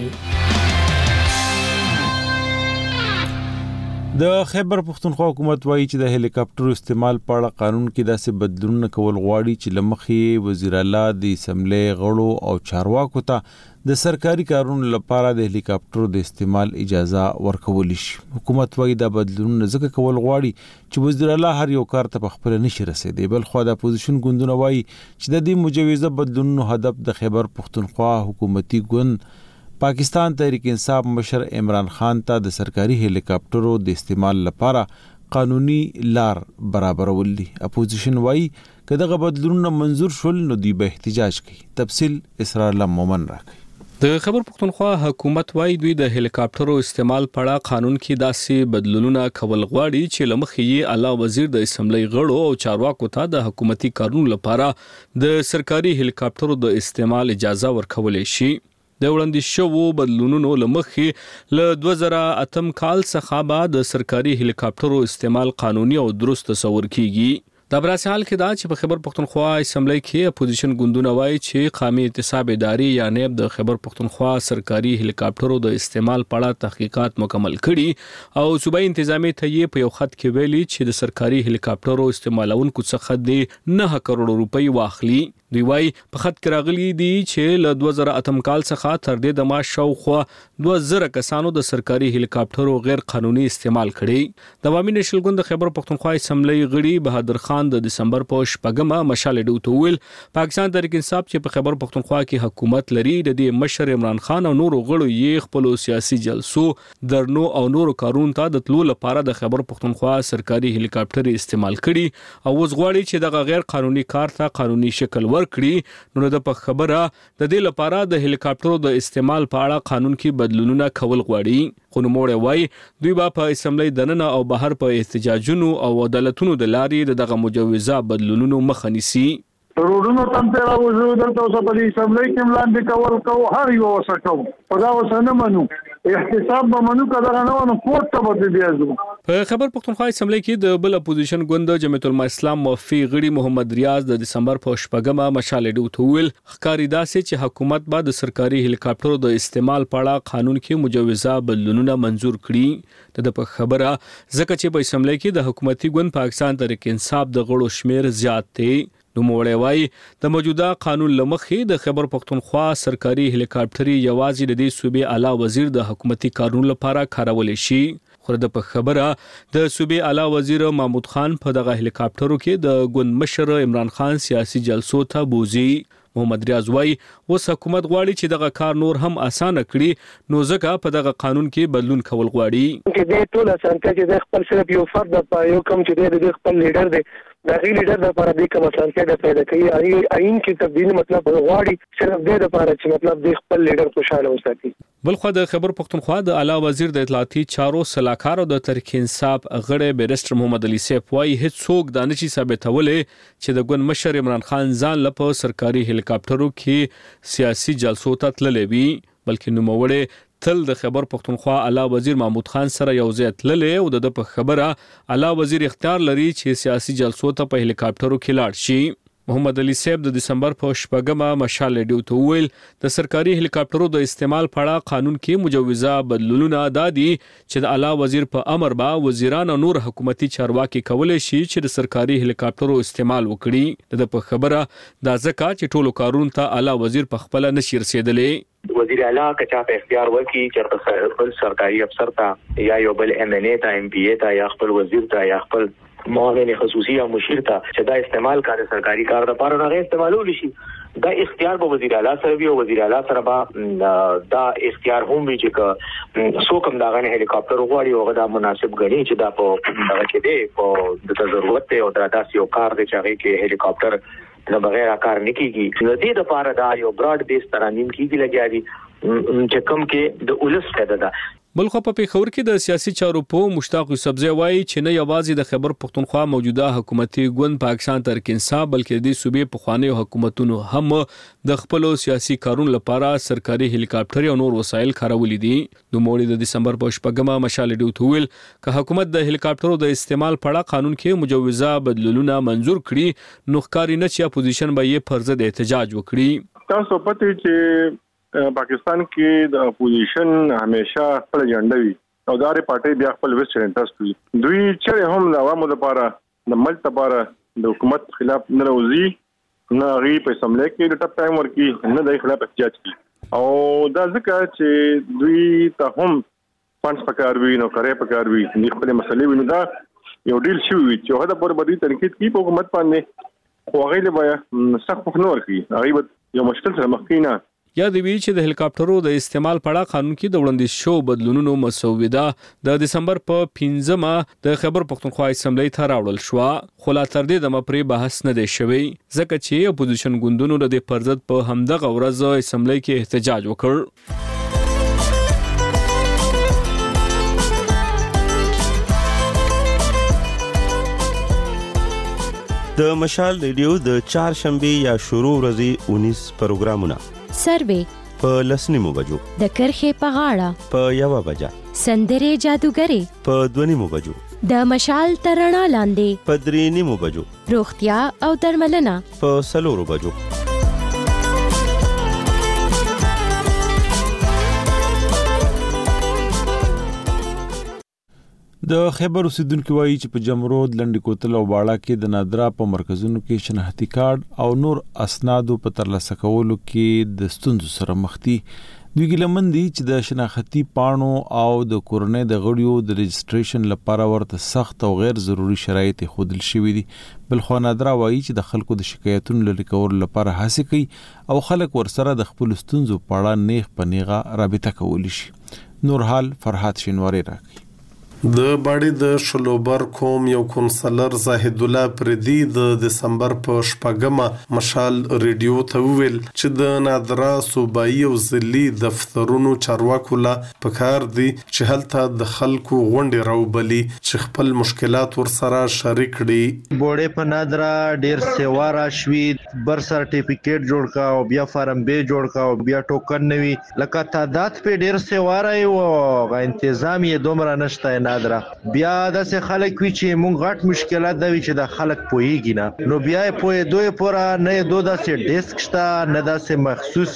د خیبر پختونخوا حکومت وایي چې د هلیکاپټر استعمال په اړه قانون کې داسې بدلونونه کول غواړي چې له مخې وزیر اعلی د اسمبلی غړو او چارواکو ته د سرکاري کارونو لپاره د هلیکاپټر د استعمال اجازه ورکول شي. حکومت وایي دا بدلونونه ځکه کول غواړي چې وزیر اعلی هر یو کار ته په خپل نشي رسیدي. بل خو د اپوزیشن ګوندونه وایي چې د دې مجوزه بدلونونو هدف د خیبر پختونخوا حکومتي ګوند پاکستان تحریک انصاف مشر عمران خان ته د سرکاري هلیکاپټرو د استعمال لپاره قانوني لار برابرول دي. اپوزیشن وایي که دغه بدلونونه منظور شول نو دوی به احتجاج کوي. تفصیل اسرار الله مومن راکړي. د خیبر پختونخوا حکومت وایي دوی د هلیکاپټرو استعمال په اړه قانون کې داسې بدلونونه کول غواړي چې له مخې یې اعلی وزیر د اسمبلی غړو او چارواکو ته د حکومتي کارونو لپاره د سرکاري هلیکاپټرو د استعمال اجازه ورکول شي. د وړاندې شوو بدلونونو له مخې له دوه زره اتم کال څخه به د سرکاري هلیکاپټرو استعمال قانوني او درست تصور کیږي. دا براسې حال کې دا چې په خیبر پختونخوا اسمبلی کې اپوزیشن ګوندونه وایي چې قومي احتساب ادارې یا نیب د خیبر پختونخوا سرکاري هلیکاپټرو د استعمال په اړه تحقیقات مکمل کړي او صوبایي انتظامیه ته یې په یو خط کې ویلي چې د سرکاري هلیکاپټرو استعمالونکو څخه د نه کروڑ روپۍ واخلي. دوی وایي په خط کې راغلي دي چې له دوه زره اتم کال څخه تر دې دمه شاوخوا دوه زره کسانو د سرکاري هلیکاپټرو غیر قانوني استعمال کړي. د عوامي نېشنل ګوند د خیبر پختونخوا اسمبلی غړي بهادر خان د دسمبر په شپږمه مشال ډیو ته ویل پاکستان تحریک انصاف چې په خیبر پختونخوا کې حکومت لري د دې مشر عمران خان او نورو غړو یې خپل سیاسي جلسو درنو او نورو کارونو ته د تلو لپاره د خیبر پختونخوا سرکاري هلیکاپټر استعمال کړي او اوس غواړي چې دغه غیر قانوني کار ته قانوني شکل ورکړي. نو د په خبره د دې لپاره د هلیکاپټرو د استعمال په اړه قانون کې بدلونونه کول غواړي. خو نوموړی وایي دوی به په اسمبلی دننه او بهر په احتجاجونو او عدالتونو د لارې دغه مجوزه بدلونونو مخه نیسي. روډونو تم پیرا وځو دلته اوس په اسمبلی کې ملاندې کول کو هر یو وسکو په دا وسنه منو احتساب به منو کله نه ونه کوټ ته به بیازو. په خیبر پختونخوا اسمبلی کې د بل اپوزیشن ګوند جمعیت الاسلام موفي غړي محمد ریاض د دسمبر په شپږمه مشال ډیو ته ویل ښکاري داسې چې حکومت به د سرکاري هلیکاپټرو د استعمال په اړه قانون کې مجوزه بدلونونه منزور کړي. د په خبره ځکه چې په اسمبلی کې د حکومتي ګوند پاکستان تحریک انصاف د غړو شمیر زیات دی. نوموړی وایي د موجوده قانون له مخې د خیبر پختونخوا سرکاري هلیکاپټري یوازې د دې صوبې اعلی وزیر د حکومتي کارونو لپاره کارول شي. خو د په خبره د صوبې اعلی وزیر محمود خان په دغه هلیکاپټرو کې د ګوند مشر عمران خان سیاسي جلسو ته بوزي. محمد ریاض وایي اوس حکومت غواړي چې دغه کار نور هم اسانه کړي نو ځکه په دغه قانون کې بدلون کول غواړي. چې د ټول اسانتیا چې د خپل صرف یو فرد په یو کم چې د خپل لیډر دی د غي لیډر د لپاره د کوم اسانتیا د پیدا کوي آئین کې تبدیل مطلب غواړي صرف د لپاره چې مطلب د خپل لیډر خوشاله وساتي. بلخو د خیبر پختونخوا د اعلی وزیر د اطلاعاتي چارو صلاحکار او د تحریک انصاف غړي بیرسټر محمد علي سیف وایي هیڅ څوک دا نشي ثابتولې چې د ګوند مشر عمران خان ځان لپاره سرکاري هلیکاپټرو کې سیاسي جلسو ته تللی وي بلکې نوموړی تل د خیبر پختونخوا اعلی وزیر محمود خان سره یو ځای تللی او د په خبره اعلی وزیر اختیار لري چې سیاسي جلسو ته په هلیکاپټرو کې لاړ شي. محمد علي صاحب د دسمبر په شپږمه مشال ډیو ته ویل د سرکاري هلیکاپټرو د استعمال په اړه قانون کې مجوزه بدلونونه دادي چې د اعلی وزیر په امر با وزیران او نور حکومتي چارواکي کولای شي چې د سرکاري هلیکاپټرو استعمال وکړي. د په خبره دا ځکه چې ټولو کارونو ته اعلی وزیر په خپل نشي رسیدلې. وزیر اعلی کچا په اختیار ورکړي چې خپل سرکاري افسر ته یا یو بل ام ان ای ته ام پی ای ته یا خپل وزیر ته یا خپل معاون خصوصي یا مشیر ته چې دا استعمال کړي سرکاري کار لپاره نه استعمالول شي دا اختیار به وزیر اعلی سره وي او وزیر اعلی سره به دا اختیار هم وي چې څوک هم دا غنه هلیکاپټر وغواړي او دا مناسب غني چې دا په دغه کې دی په د ضرورت او دا داسې یو کار دی چې هغه کې هلیکاپټر نه بغیر کار نه کیږي. نو دې لپاره دا یو براډ بیس ترانیم کیږي لګیا دي چې کوم کې د اولس فائدہ ده. بلخو په پیښور کې د سیاسي چارو په مشتاق یوسفزی وایي چې نه یوازې د خیبر پختونخوا موجوده حکومتي ګوند پاکستان تحریک انصاف بلکې د صوبې پخوانیو حکومتونو هم د خپل سیاسي کارونو لپاره سرکاري هلیکاپټر او نور وسایل کارولي دي. د موړي د دسمبر په شپږمه مشال ډیو تویل که حکومت د هلیکاپټرو د استعمال په اړه قانون کې مجوزه بدلولونه منزور کړي نو ښکاري نه چې اپوزیشن به یې پر ضد احتجاج وکړي. تاسو پته چې پاکستان کې د اپوزیشن همیشه خپل ایجنډا وي او د اړ پارټي بیا خپل ویسټرن انټرست وي. دوی چې هم د عوامو لپاره د ملت لپاره د حکومت خلاف نه روزي نه غي په سملې کې د ټاپ ټایم ورکی نه د خلاف احتجاج کوي او دا ځکه چې دوی ته هم فانډز پکار وي نو کاري پکار وي د خپل مسلې ویني دا یو ډیل شي چې هغه پر بدی تنقید کوي په حکومت باندې خو هغه له سخت نه ورکی هغه یو مشکل سره مخ کینا. یا د وی چې د هلیکاپټرو د استعمال په اړه قانون کې د وړاندیز شو بدلونونو مسوده د دسمبر په پنځمه د خیبر پختونخوا اسمبلی ته راوړل شو خو لا تر دې د مپری بحث نه دی شوی ځکه چې اپوزیشن ګوندونو د پرځد په همدغه ورځ اسمبلی کې احتجاج وکړ. د مشال ریډیو د چهارشنبه یا شروع ورځې انیس پروګرامونه سروې په لسنیمو بجو د کرخې په غاړه په یوه بجه سندرې جادوګرې په دوه نیمو بجو د مشال ترڼا لاندې په درې نیمو بجو روغتیا او درملنه په څلورو بجو. د خیبر اوسیدونکو وایي چې په جمرود لنډی کوتل او باړه کې د نادرا په مرکزونو کې شناختی کارت او نور اسنادو په ترلاسه کولو کې د ستونزو سره مخ دي. دوی ګیلمن دي چې د شناختی پاڼو او د کورنۍ د غړیو د رجسټریشن لپاره ورته سخت او غیر ضروري شرایط خودل شوي دي. بلخو نادرا وایي چې د خلکو د شکایتونو لري کولو لپاره هڅه کوي او خلک ورسره د خپل ستونزو په اړه نیغ په نیغه رابطه کولی شي. نور حال فرحات شینواری راکړي. د باړې د شلوبر کوم یو کونسلر زاهد الله پردي د دسمبر په شپږمه مشال ریډیو ته ویل چې د نادرا صوبایي او ضلعي دفترونو چارواکو لا پکار دي چې هلته د خلکو غونډې راوبلي چې خپل مشکلات ورسره شریک کړي. بوړې په نادرا ډیر سیوا راشوي بر سرټیفیکیټ جوړ کا او بیا فارم به جوړ کا او بیا ټوکن نوي لکه تعداد په ډیر سیوا راي او تنظیم یې دومره نشته نادرا بیا د څه خلک وی چې مونږ غټ مشکلات دا وی چې د خلک پويږي نه نو بیا په دوی پورا نه دوه داسې ډیسک شته نه داسې مخصوص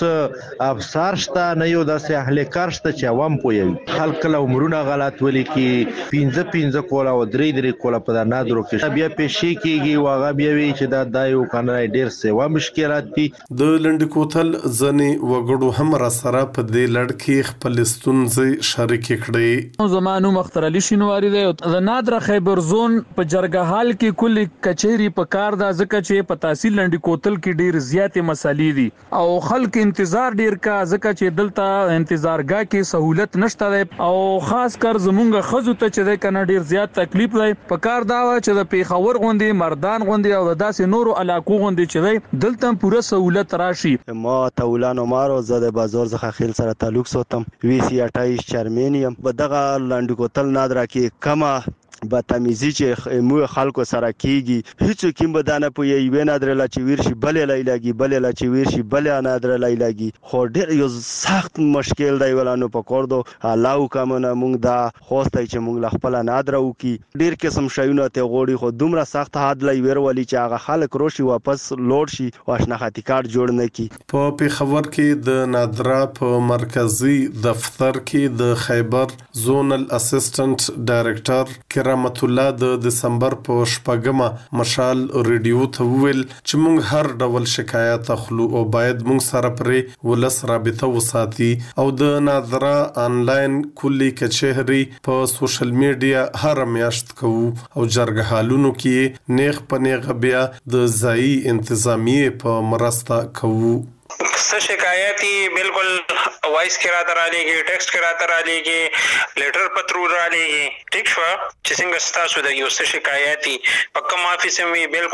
افسر شته نه یو داسې اهلکار شته چې عوام پوي خلک له عمرونه غلط ولي کی پنځه پنځه کولا او درې درې کولا په نادرو کې بیا پېشي کیږي واغه بیا وی چې دا دایو کنه ډیر سیوا مشکلات دي. د لنډ کوتل ځنې وګړو هم را سره په دې لړ کې خپل ستونزې شریک کړي. زمانو مختار علي شینواری دی د نادرا خیبر زون په جرګهال کې کلی کچېری په کار دا ځکه چې په تحصیل لنډی کوتل کې ډیر زیاتې مسالې دي او خلک انتظار ډیر کا ځکه چې دلته انتظارګاه کې سہولت نشته دی او خاص کر زمونږ خزو ته چې د کنه ډیر زیات تکلیف دی په کار دا چې د پیښور غوندي مردان غوندي او داسې نورو علاقو غوندي چې دلته پوره سہولت راشي. ما تولان عمر او زده بازار څخه خیل سره تعلق ساتم وی سی اٹھائیس چرمنیم بدغه لنډی کوتل نادرا کې کما بدتمیزی چې مو خلکو سره کیږي هیڅ کوم بدانه په یوه نادر لا چې ورشي بلې لایلاګي بلې لا چې ورشي بلې نادر لایلاګي خو ډېر یو سخت مشکل دی ولانو په کور دو الله کومه مونږ دا خوسته چې مونږ خپل نادر وکي ډېر قسم شایونه ته غوړي خو دومره سخت حد لای ور ولي چې هغه خلک روشي واپس لوړ شي واشناختی کارت جوړ نه کی. په پیښور کې د نادرا په مرکزی دفتر کې د خیبر زونل اسسټنټ ډایریکټر کرامت الله د دسمبر په شپږمه مشال ریډیو ته ویل چې موږ هر ډول شکایت اخلو او باید موږ سره پرې ولس رابطه وساتي او د نادرا انلاین کلی کچهری په سوشل میډیا هر میاشت کوو او جرګهالونو کې نیغ په نیغ بیا د ځای انتظامیه په مرسته کوو. څه شکایتي بالکل وایس کې راته را لېږي ټیکسټ کې راته را لېږي لیټر پترو را لېږي ټیک شو چې څنګه ستاسو د یو څه شکایتي په کوم افیس مې بالکل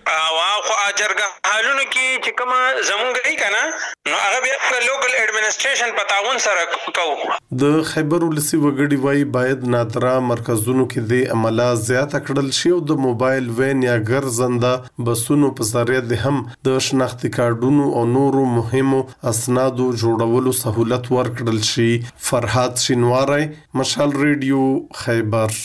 او خو اجرګه حالونو کې چې کوم زمونږ ای کنه نو هغه بیا لوکل اډمنسټریشن په تعاون سره کوو. د خیبر ولسی وګړي وای باید نادرا مرکزونو کې د عمله زیاته کړل شي او د موبایل وین یا ګرځنده بسونو په ذریعہ د هم د شناختی کارډونو او نورو مهمو اسنادو جوړولو سہولت ورکړل شي. فرحات شینواری، مشال ریډیو، خیبر.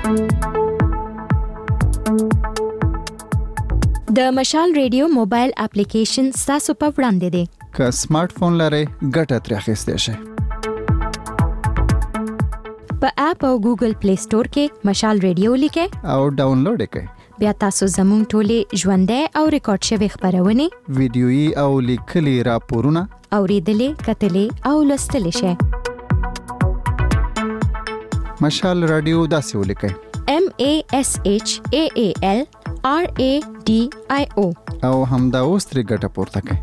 د مشال ریډیو موبایل اپلیکیشن تاسو په وړاندې دی. که سمارټ فون لرئ ګټه ترې اخیستی شئ. په اپ او ګوګل پلی سٹور کې مشال ریډیو لیکئ او ډاونلوډ یې کړئ. بیا تاسو زموږ ټولې ژوندۍ او ریکارډ شوي خبرونه، ویډیويي او لیکلي راپورونه اوریدلې، کتلې او لوستلی شئ. مشال رادیو داسې ولیکئ: M A S H A A L R A D I O او همدا اوس ترې ګټه پورته کړئ.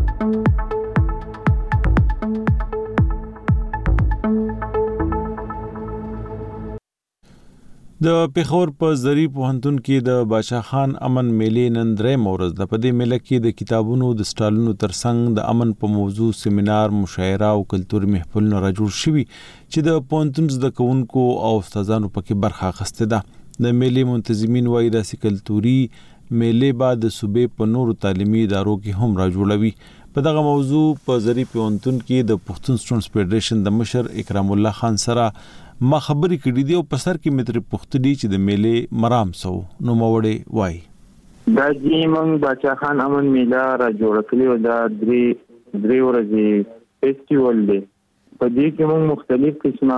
د پیښور په زری پوهنتون کې د باچا خان امن میلې نن درې مورز د پدې میله کې د کتابونو د سټالونو ترڅنګ د امن په موضوع سیمینار، مشاعره او کلتوري محفل نه راجوړ شوي چې د پوهنتون زده کوونکو او استادانو پکې برخه اخیسته ده. د میلې منتظمین وایي داسې کلتوري میلې بعد د صوبې په نورو تعلیمي ادارو کې هم راجوړوي. په دغه موضوع په زری پوهنتون کې د پښتون سټوډنټس فدریشن د مشر اکرام الله خان سره ما خبرې کړې دي او په سر کې متر پختډي چې د میلې مرام سو نو موړې وای دا چې موږ باچا خان امن میله را جوړ کړی او دا درې درې ورځې فیسټیوال دی. په دې کې موږ مختلف قسمه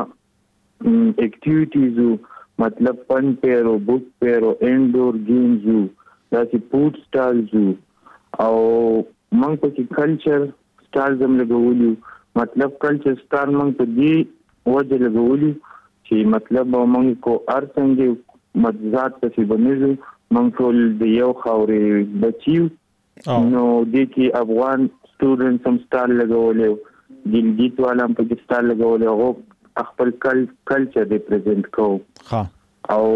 اکټیویټیز مطلب فن پیر او بوک پیر او انډور گیمز دا چې فود سټالز او موږ په کې کلچر سټالز هم لګولو. مطلب کلچر سټال موږ په دې وجه لګولو چې مطلب موږ کو ارڅنګ مزات څه بنځو موږ ټول د یو خاورې بچیو نو د کې افغان سټوډنټس هم سټال لګولې، ګلګیت والا هم په سټال لګولې او خپل کلچر ریپرزینټ کوو او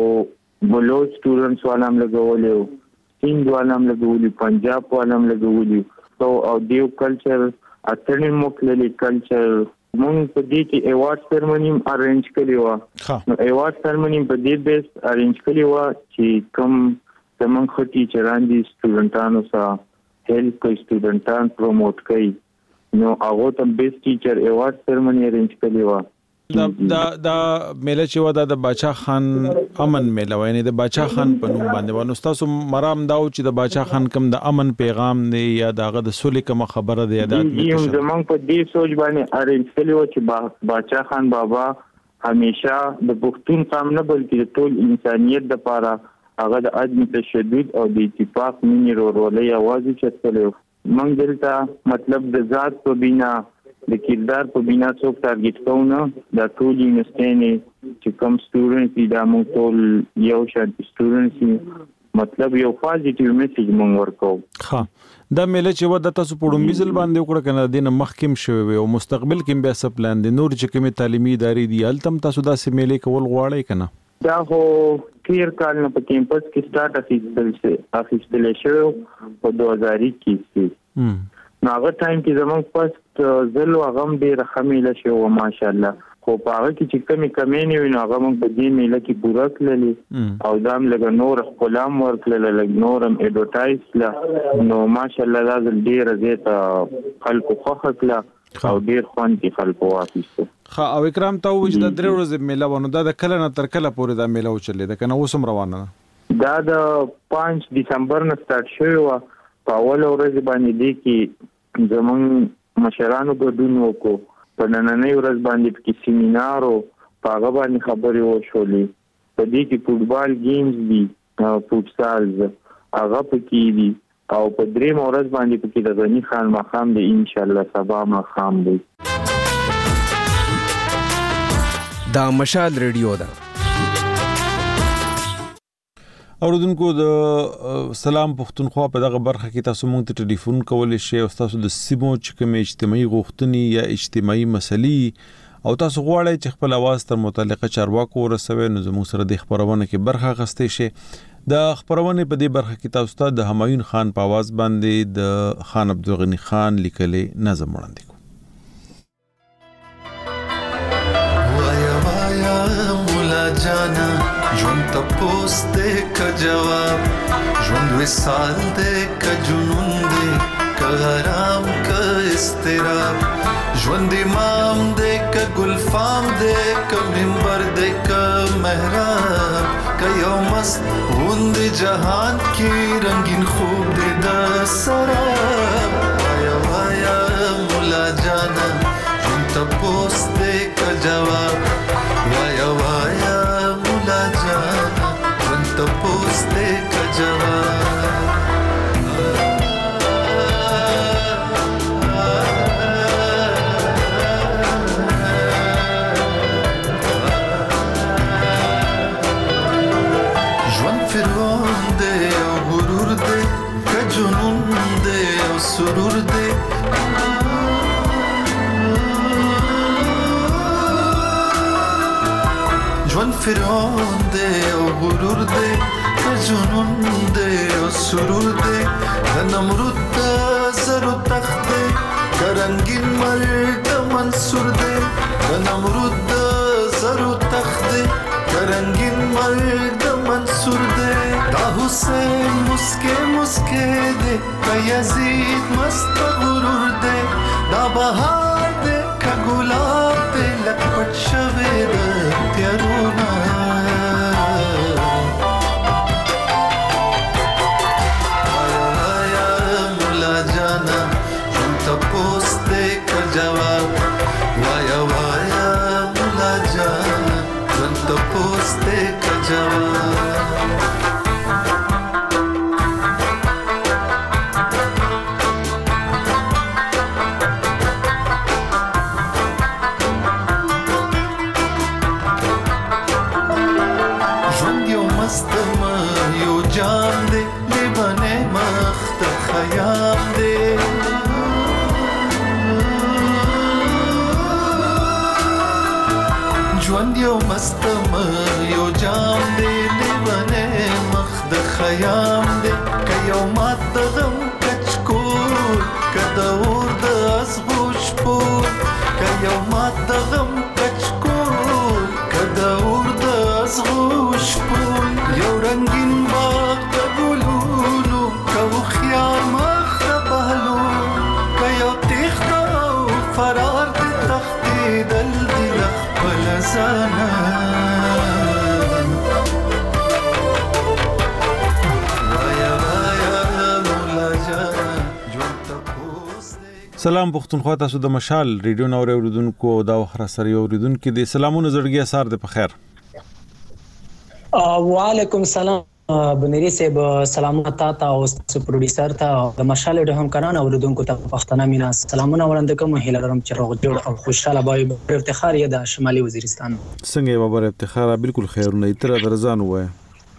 بلوچ سټوډنټس والا هم لګولې، سیند والا هم لګولې، پنجاب والا هم لګولې او دیو کلچر اتنې موکللې کلچر. مونږ په دې کې ایوارډ سرمنی ارینج کړی و. نو ایوارډ سرمنی په دې بیس ارینج کړی و چې کوم زمونږ خو ټیچران دي سټوډنټانو سره هیلپ کوي، سټوډنټان پروموټ کوي. نو هغه ته بیسټ ټیچر ایوارډ سرمنی ارینج کړی و. دا دا دا میله چې و دا د باچا خان امن میله و، یعنی د باچا خان په نوم باندې و. نو تاسو مرام دا چې د باچا خان کوم د امن پیغام دی یا دغه د صلح کوم خبره دی یاد مې یم زمونږ په دې سوچ باندې ارینج کړی و چې باچا خان بابا همیشه د پښتون قوم نه بلکې د ټول انسانيت لپاره هغه د عدم تشدد او د اتفاق مینې ورولې आवाज چتلو. موږ دلته مطلب د ذات په بنا د کردار په بنا څوک ټارګټ کوو نه، دا ټول یونیورسيټي چې کوم سټوډنټس دي دا موږ ټول یو شان سټوډنټس مطلب یو پوزټیو میسج موږ ورکو. ها دا میله چې و د تاسو په ډومبي ځل باندې وکړه کنه دینه مخکیم شوی او مستقبل کې بیا څه پلان دي نور چې کومه تعلیمي ادارې دي التم تاسو دا سه میله کول غواړئ کنه؟ دا هو کلیر کال نه په کیمپس کې سٹارټ افیشل افیشل شو په دوه هزار کې. نو هغه ټایم کې زموږ پس زلو هغه ډېر خمیله شو ماشاءالله. خو په هغه کې چې کمی کمی نه ویني هغه موږ په دې میله کې پوره کړلې او دا هم لږ نور خپلام ورکړل، لږ نور هم اډورټایز لا. نو ماشاءالله دا ډېر زیات خلکو خوښه کړه او ډېر خوان کې خلکو واپس. ها او اکرام ته وځي د درې ورځې میله ونه دا د کله نه تر کله پورې دا میله وچلې ده کنه اوس هم روانه ده؟ دا د پنځه دسمبر نه سٹارټ شوی و. په اول ورځ باندې دی کې زمونږ مشرانو ګډون وکړو. په نننۍ ورځ باندې کې سیمینار او په هغه باندې خبرې وشولې. په دې کې فوټبال گیمز دي، فوټسالز هغه پکې دي او په درېم ورځ باندې پکې د غنی خان مقام دی ان شاء الله سبا مقام دی. دا مشال ریډیو ده. اوردونکو د سلام پښتونخوا په دغه برخه کې تاسو مونږ ته ټلیفون کولای شئ او تاسو د سیمو چې کوم اجتماعي غوښتنې یا اجتماعي مسلې او تاسو غواړئ چې خپل اواز تر متعلقه چارواکو ورسوي نو زموږ سره د خبرونه کې برخه غستې شي. د خبرونه په دې برخه کې تاسو ته د همایون خان په आवाज باندې د خان عبدالغنی خان لیکلې نظم وړاندې کوم. وایا وایا مولا جانا ژوند تپوس دې کا جواب ژوند وسال دې کا جنون دې کا آرام کا استراب ژوند امام دې کا گلفام دې کا منبر دې کا محراب کا یو مست غوند جهان کی رنگین خوب دې د سراب وایا وایا مولا جانا ژوند تپوس دې کا جواب وایا وایا مولا جانا ژوند تپوس دې کا جواب سرور دے جوان فرعون دے او غرور دے جنون دے او سرور دے نمرود دا زر و تخت دے رنگین مرد منصور دے نمرود دا زر و تخت دے رنگین مرد منصور دے دا حسین مسکے مسکے دے کا یزید مست غرور دے دا بہار دے کا گلاب دے لکپٹ شوے دے تیارونا آیا آیا مولا جانا ژوند تپوس دے کا جواب وایا وایا مولا جانا ژوند تپوس دے کا جواب مستم یو جام دے لیوانے مخد خیام دے کیو مات دغم کچکور کدور د ازغوش پور کیو مات دغم کچکور کدور د ازغوش پور یو رنگین باغ دگلونو کو خیار مخد بحلون کیو تیخت او فرار دی تختی دل دی لخبل زانا سلام پښتونخوا، تاسو د مشال ریډیو نو اوریدونکو او دا وخره سره اوریدونکو د سلامونو زړګي اثر د په خیر. وعلیکم السلام بنيري صاحب، سلامونه تاسو او پروډوسر ته د مشال ډېر هم کران اوریدونکو ته پښتنه مینا سلامونه وړاندې کوم. هیله لرم چې روغ جوړ او خوشاله وای. افتخار یې د شمالي وزیرستان څنګه یې بابر افتخار بالکل خیر نه تر درزان وای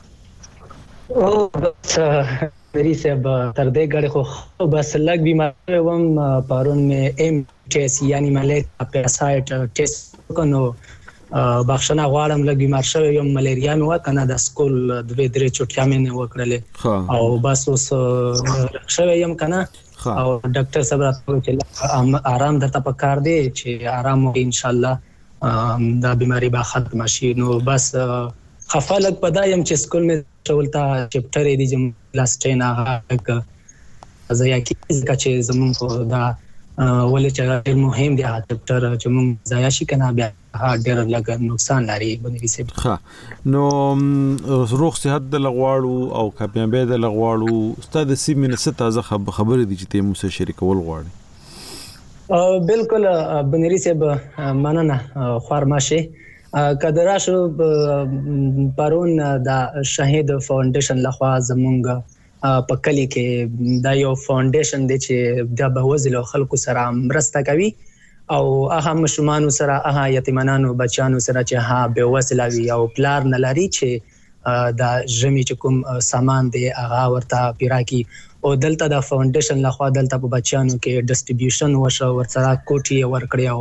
او بس بنيري صاحب تر دې غړي خو بس لګ بیمار وم پرون مې ایم ټیس یعنی ملیک پیراسایت ټیسټ وکړو. بخښنه غواړم لږ بیمار شوی یم، ملیریا مې وکنه د سکول دوه درې چټیا مې نه وکړلې او بس اوس شوی یم کنه او ډاکټر صاحب راته چې آرام درته پکار دی چې آرام وکړي ان شاء الله دا بیماری به ختم شي. نو بس خفه لږ پدا یم چې سکول مې چولتا چپټر دی جم لاستین هغه زیا کې چې زمون کو دا ولې چې ډېر مهم دی هغه چپټر چې موږ ځای شي کنه بیا ډېر لږ نقصان لري بنيري صاحب. ښه نو روغ صحت د لغواړو او کامیابی د لغواړو استاد سیمه ست تازه خبرې دي چې تاسو سره شریکول غواړي. بالکل بنيري صاحب مننه خورماشه کدراشو پرون د شهید فاونډیشن لخوا زمونږ په کلی کې دا یو فاونډیشن دی چې د بوزلو خلکو سره مرسته کوي او هغه مشمانو سره هغه یتیمانو بچانو سره چې ها به وسله وي او پلار نه لري چې دا ژمی چې کوم سامان دی هغه ورته پیراکي او دلته د فاونډیشن لخوا دلته په بچانو کې ډسټریبیوشن وشو ورسره کوټي ورکړی او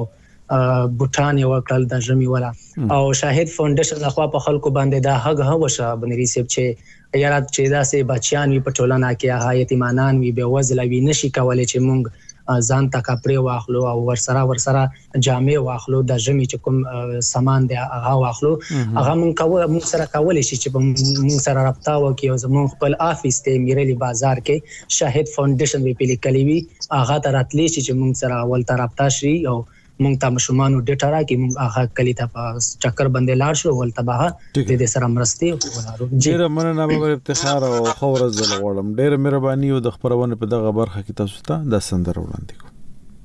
بوټان یو کړل د ژمي ولا او شاهد فاونډیشن لخوا په خلکو باندې دا هغه هوشه بنري سیب چې یارات چې دا سه بچیان وي په ټولنه کې هغه یتیمانان وي به وزله وي نشي کولای چې مونږ ځان ته کپړې واخلو او ورسره ورسره جامې واخلو د ژمي چې کوم سامان دی هغه واخلو هغه مونږ کوو مونږ سره کولای شي چې مونږ سره رابطه وکړي او زموږ خپل افیس ته میرلی بازار کې شاهد فاونډیشن وی پیل کلی وی هغه ته راتلی شي چې مونږ سره اول ته رابطه شي او مونږ ته مشمانو ډیټا را کې مونږ هغه کلی ته په چکر باندې لاړ شو ول تباه د دې سره مرستي ولارو ډیر مننه به افتخار او خور زل غوړم ډیر مهرباني او د خبرونه په دغه برخه کې تاسو ته د سندره وړاندې کوم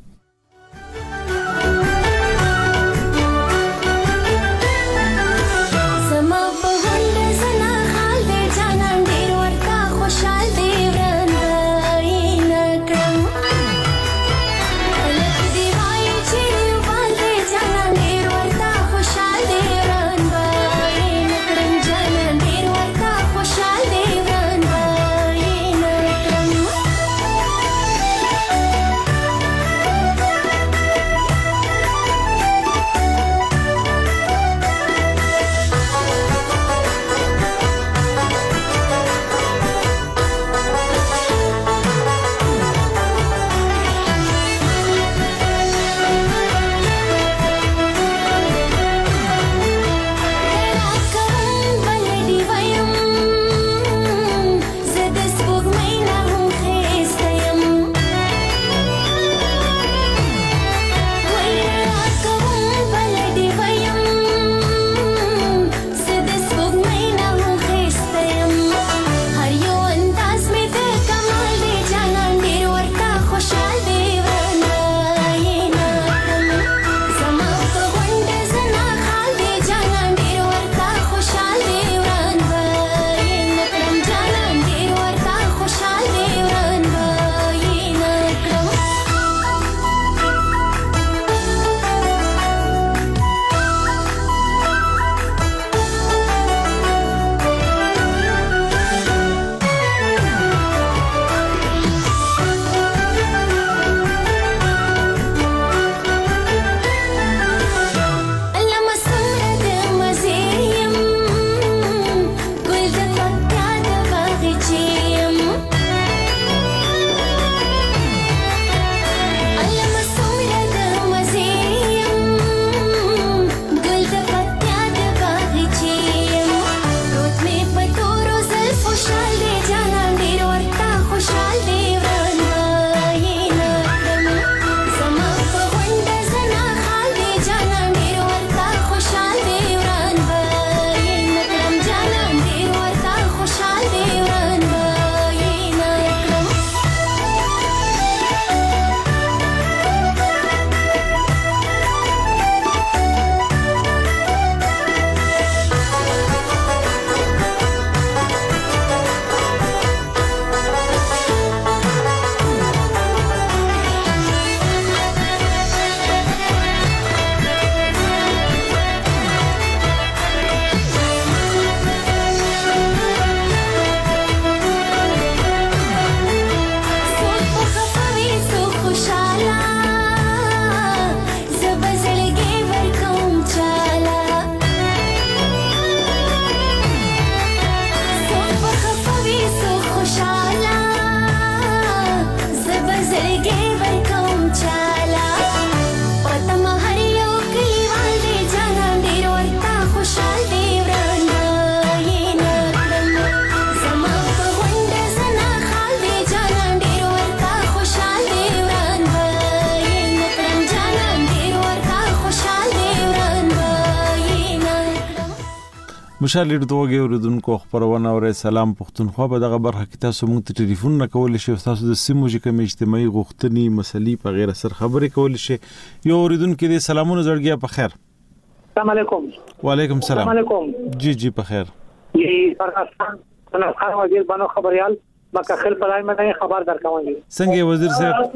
مشال لیدوګي اوردونکو خبرونه او سلام پښتونخوا په دغه برخه کې تاسو موږ ته ټلیفون نه کول شي تاسو د سیمو چې کوم اجتماعي غوښتنې مسلې په غیر سر خبرې کول شي یو اوردونکو دې سلامونه زړګیا په خیر السلام علیکم وعلیکم السلام علیکم جی جی په خیر یی پاکستان څنګه خان وزیر بانو خبريال مکه خل پلای مې خبر درکوم څنګه وزیر صاحب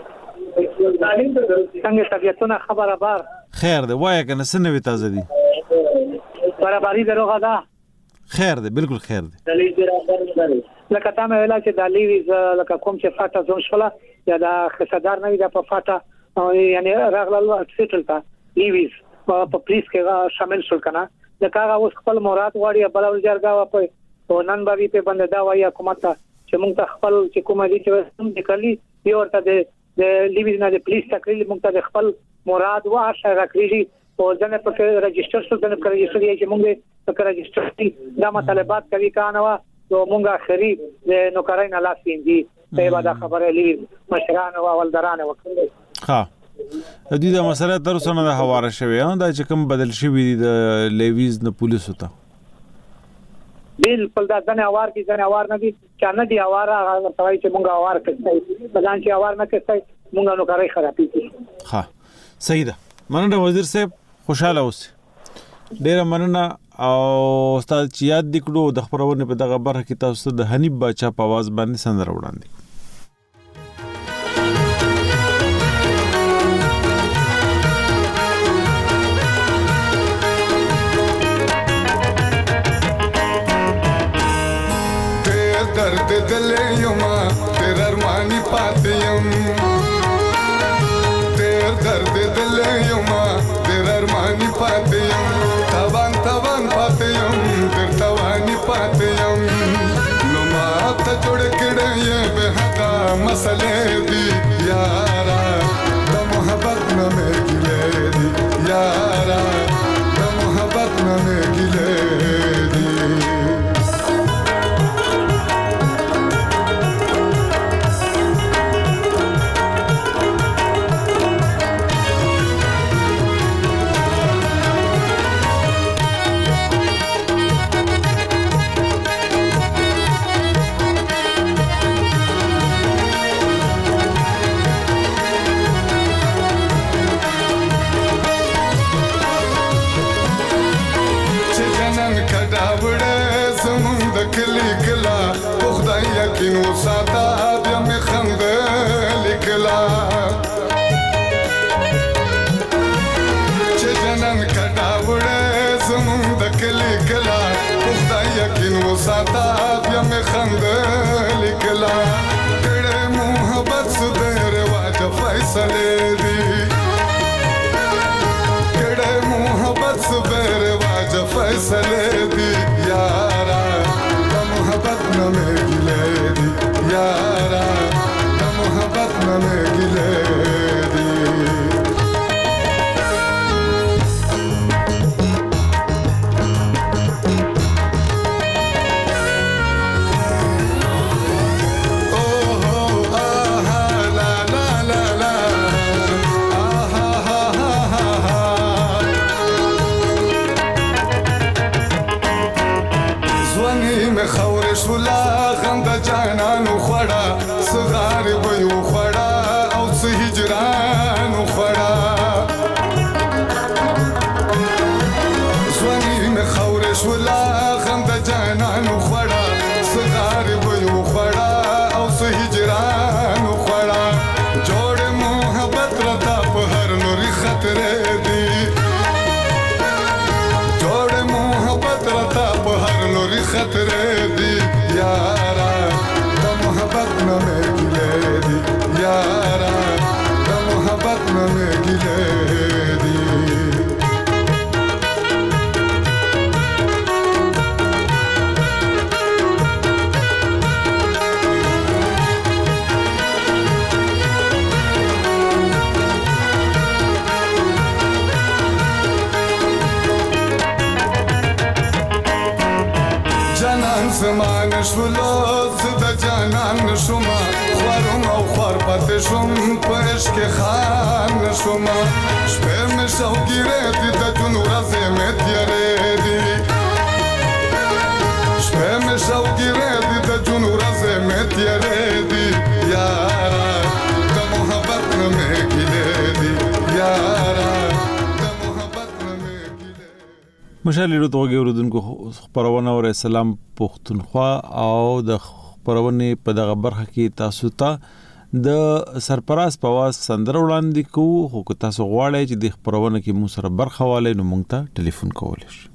څنګه طبيعتونه خبره بار خیر دی وای کنه سنوي تازه دي برابرۍ دروغه ده خیر دی بالکل خیر دی لکه تا مې ویل چې د لیویز لکه کوم چې فاټه زوم شوله یا د خصدار نه وي د په فاټه یعنی راغله سیټل تا لیویز په پولیس کې شامل شول کنه دا کاغه اوس خپل مراد واړي بل جرګه په نن باندې په باندې دا وایي حکومت چې موږ ته خپل چې کومه دي چې هم د کلی یو ورته د لیویز نه د پولیس تقریر موږ ته خپل مراد واشه راکړي او ځنه په رجستر شو ځنه په رجستر یې چې موږ په رجستر دا مطالبات کوي کانه وا نو موږ اخري د نوکرای نه لاس ویندي په واده خبره لیویز مشران او ولدران وکړي ها د دې د مسله تر اوسه نه حواله شوی دا چې کوم بدل شوی دی د لیویز نه پولیسو ته بالکل دا ځنه اوار دي ځنه اوار نه دي چې نه دي اوار هغه توای چې مونږه اوار کړی بدان چې اوار نه کړی مونږه نو کاری خرابې دي ها صحیح ده مننه وزیر صاحب خوشاله اوسئ ډیر مننه او استاد چې یاد دکړو د خبرونه په دغه برخه کې تاسو د حنیف باچا په आवाज باندې سندره وړاندې दर्द दिले युमा तेरा अरमानी पातियम तेर दर्द दिले युमा तेरा अरमानी पातियम तवान तवान पातियम तेर तवानी पातियम नुमा त जुड़ किड़े ये बेहदा मसले दी यारा द मोहब्बत न में गिले दी यारा द मोहब्बत न में गिले दी किनो साता बया में खंद लिखला चे जनन कटावड़े समुंद लिखला खुदाया किनो साता बया में खंद लिखला तेरे मोहब्बत सुदेर वाज फैसले दी तेरे मोहब्बत सुदेर वाज फैसले दी यारा मोहब्बत न में गिले दी यारा द मोहब्बत न में गिले दी ओ हो आहा ला ला ला ला आहा हा हा हा زوني مخورش ولا غند جانان وخړه صغار به یو خړه او څه هجران وخړه زوني مخورش ولا غند جانان وخړه صغار به یو خړه او څه هجران وخړه جوړ محبت رتا په هر نوري خطر دی جوړ محبت رتا په هر نوري خطر دی यारा द मोहब्बत न में गिले दी यारा द मोहब्बत न में गिले दी جانان زمان شولو زد جانان شما خوارم او خوار پت شم پش که خان شما شپه می شو گیره دی د جنو رازه می تیاره دی شپه می شو گیره دی د جنو رازه می تیاره دی یارا د محبت نمی گیله دی یارا مشالې توګه اوردونکو خبرونه او سلام پښتونخوا او د خبرونه په دغه برخه کې تاسو ته د سرپراز په واس سندره وړاندې کوو خو که تاسو غواړئ چې د خبرونه کې مو سره برخه والي نو مونږ ته ټلیفون کولای شئ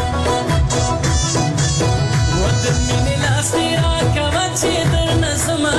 ودمني لاستيرا كمان تدر نسمع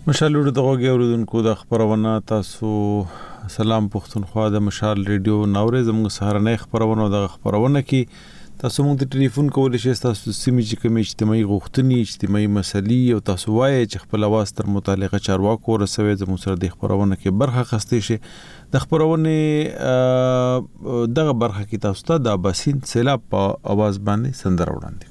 مشال ورو دغه اوریدونکو د خبرونه تاسو سلام پښتونخوا د مشال ریډیو ناورې زموږ سهارنۍ خبرونه د خبرونه کې تاسو موږ د ټلیفون کولای شئ تاسو سیمې چې کوم اجتماعي غوښتنې اجتماعي مسلې او تاسو وایي چې خپل اواز تر متعلقه چارواکو رسوي زموږ سره د خبرونه کې برخه خسته شي د خبرونه دغه برخه کې تاسو ته د باسین سیلاب په اواز باندې سندره وړاندې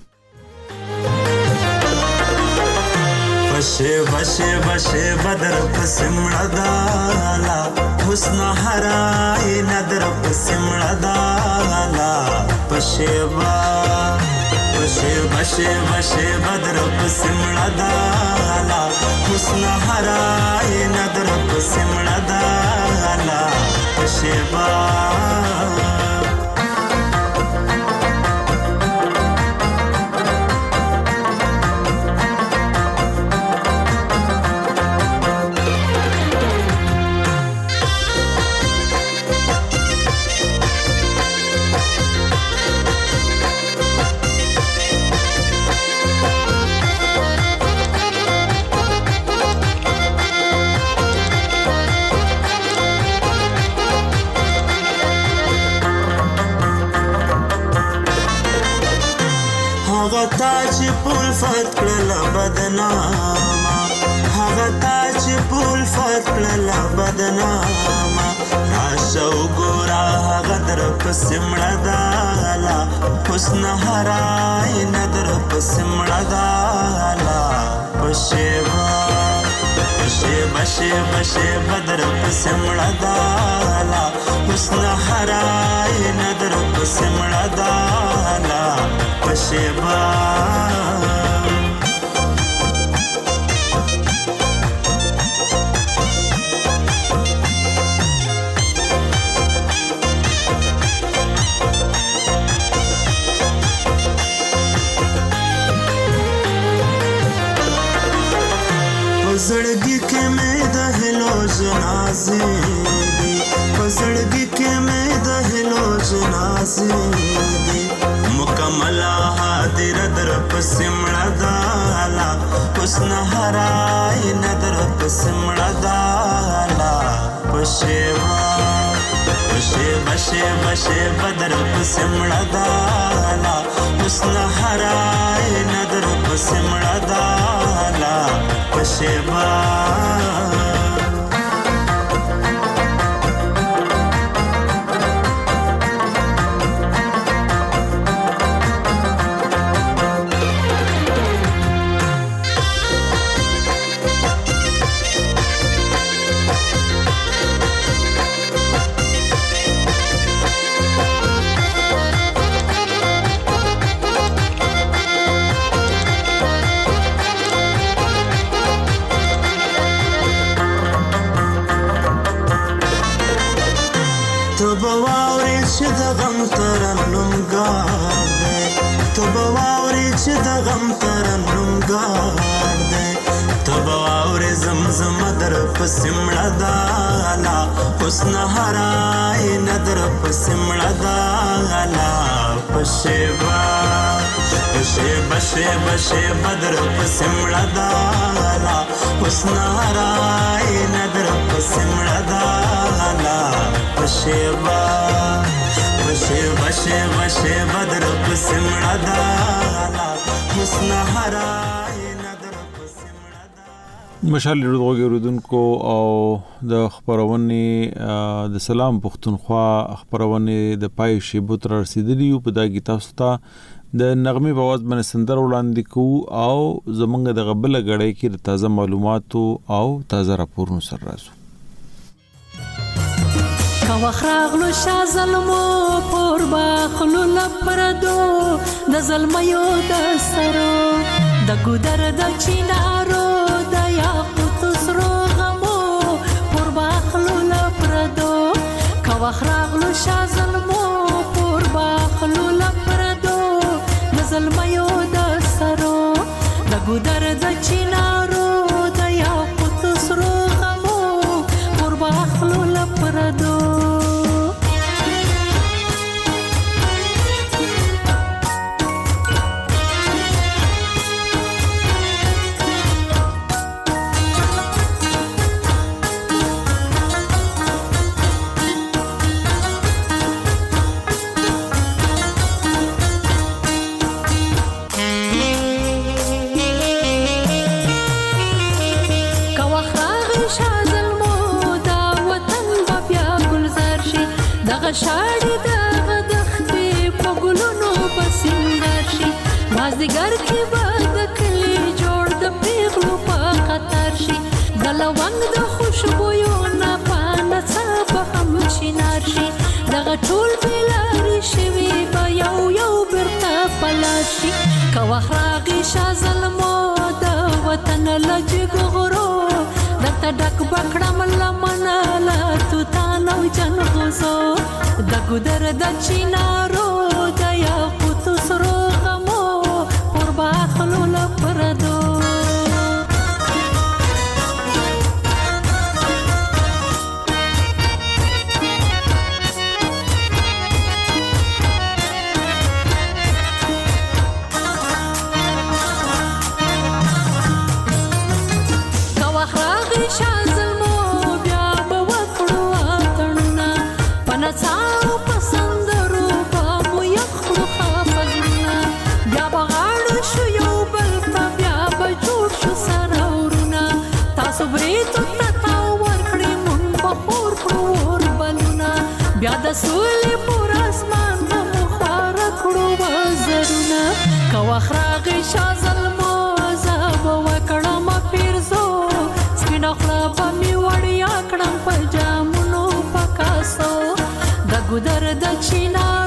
بشه بشه بشه بدر پسمړه دالا حسن هرای ندر پسمړه دالا بشه با بشه بشه بشه بدر پسمړه دالا حسن هرای ندر پسمړه دالا بشه با هغه چې پول فت کړل بدنامه هغه چې پول فت کړل بدنامه راشو ګورا هغه در پسمړه دالا حسن هرای ندر پسمړه دالا بشوا بشه بشه بشه بدر پسمړه دالا حسن هرای ندر پسمړه دالا بشوا پزړګي کې مې د هلو جنازې دي پزړګي کې مې د هلو جنازې دي مکمل حاضر در پسمړه دالا حسن هرای ندر پسمړه دالا بشوا بشه بشه بشه بدر پسمړه دالا حسن هرای ندر پسمړه دالا بشوا تبواوري چې د غم ترنم ګار دی تبواوري چې د غم ترنم ګار دی تبواوري زمزم در پسمړه دالا حسن هرای ندر پسمړه دالا بشوا بشه بشه بشه بدر پسمړه دالا حسن هرای ندر پسمړه دالا بشوا بشه بشه بشه بدر پسمړه دالا حسن هرای ندر مشال ورو اوریدونکو او د خبرونه د سلام پښتونخوا خبرونه د پای شی بوتر رسیدلی په دغه تاسو ته د نغمه په आवाज باندې سندر وړاندې کو او زمونږ د غبل غړې کې د تازه معلوماتو او تازه راپورونو سره راځو کا وخراغلو شا ظلمو پور باخلو لپردو د ظلميو د سرو د ګودر د چینارو د یاقوت سرو غمو پور باخلو لپردو کا وخراغلو شا ظلمو پور باخلو لپردو د ظلميو د سرو د ګودر د چینارو د یاقوت سرو غمو پور باخلو لپردو دغه شاړې دغه دښتې په ګلونو به سینګار شي مازدیګر کې به د کلي جوړ د پیغلو په قطار شي د لونګ د خوشبویو نه پانه څه به هم چینار شي دغه ټول بېلارې شوي به یو یو بیرته په لار شي که وخت راغی شاه زلمو د وطن له جګ غرو درته ډک به کړم لمنه له توتان او جنغوزو د ګودر د چینارو د یاقوتو سرو غمو پر باخلو له پردو نڅاو پسندرو به مو یخ کړو خافزونه بیا به غاړه شو یو بل ته بیا به جوړ شو سره ورونه تاسو بریتو ته تاو ورکړې مونږ به خور کړو اور بلونه بیا د سولې پر اسمان به مو خواره کړو وزرونه که وخت راغی شاه زلمو زه به وکړم پیرزو سپینه خوله به مې وړیا کړم په جامونو په کاسو د ګودر د چینا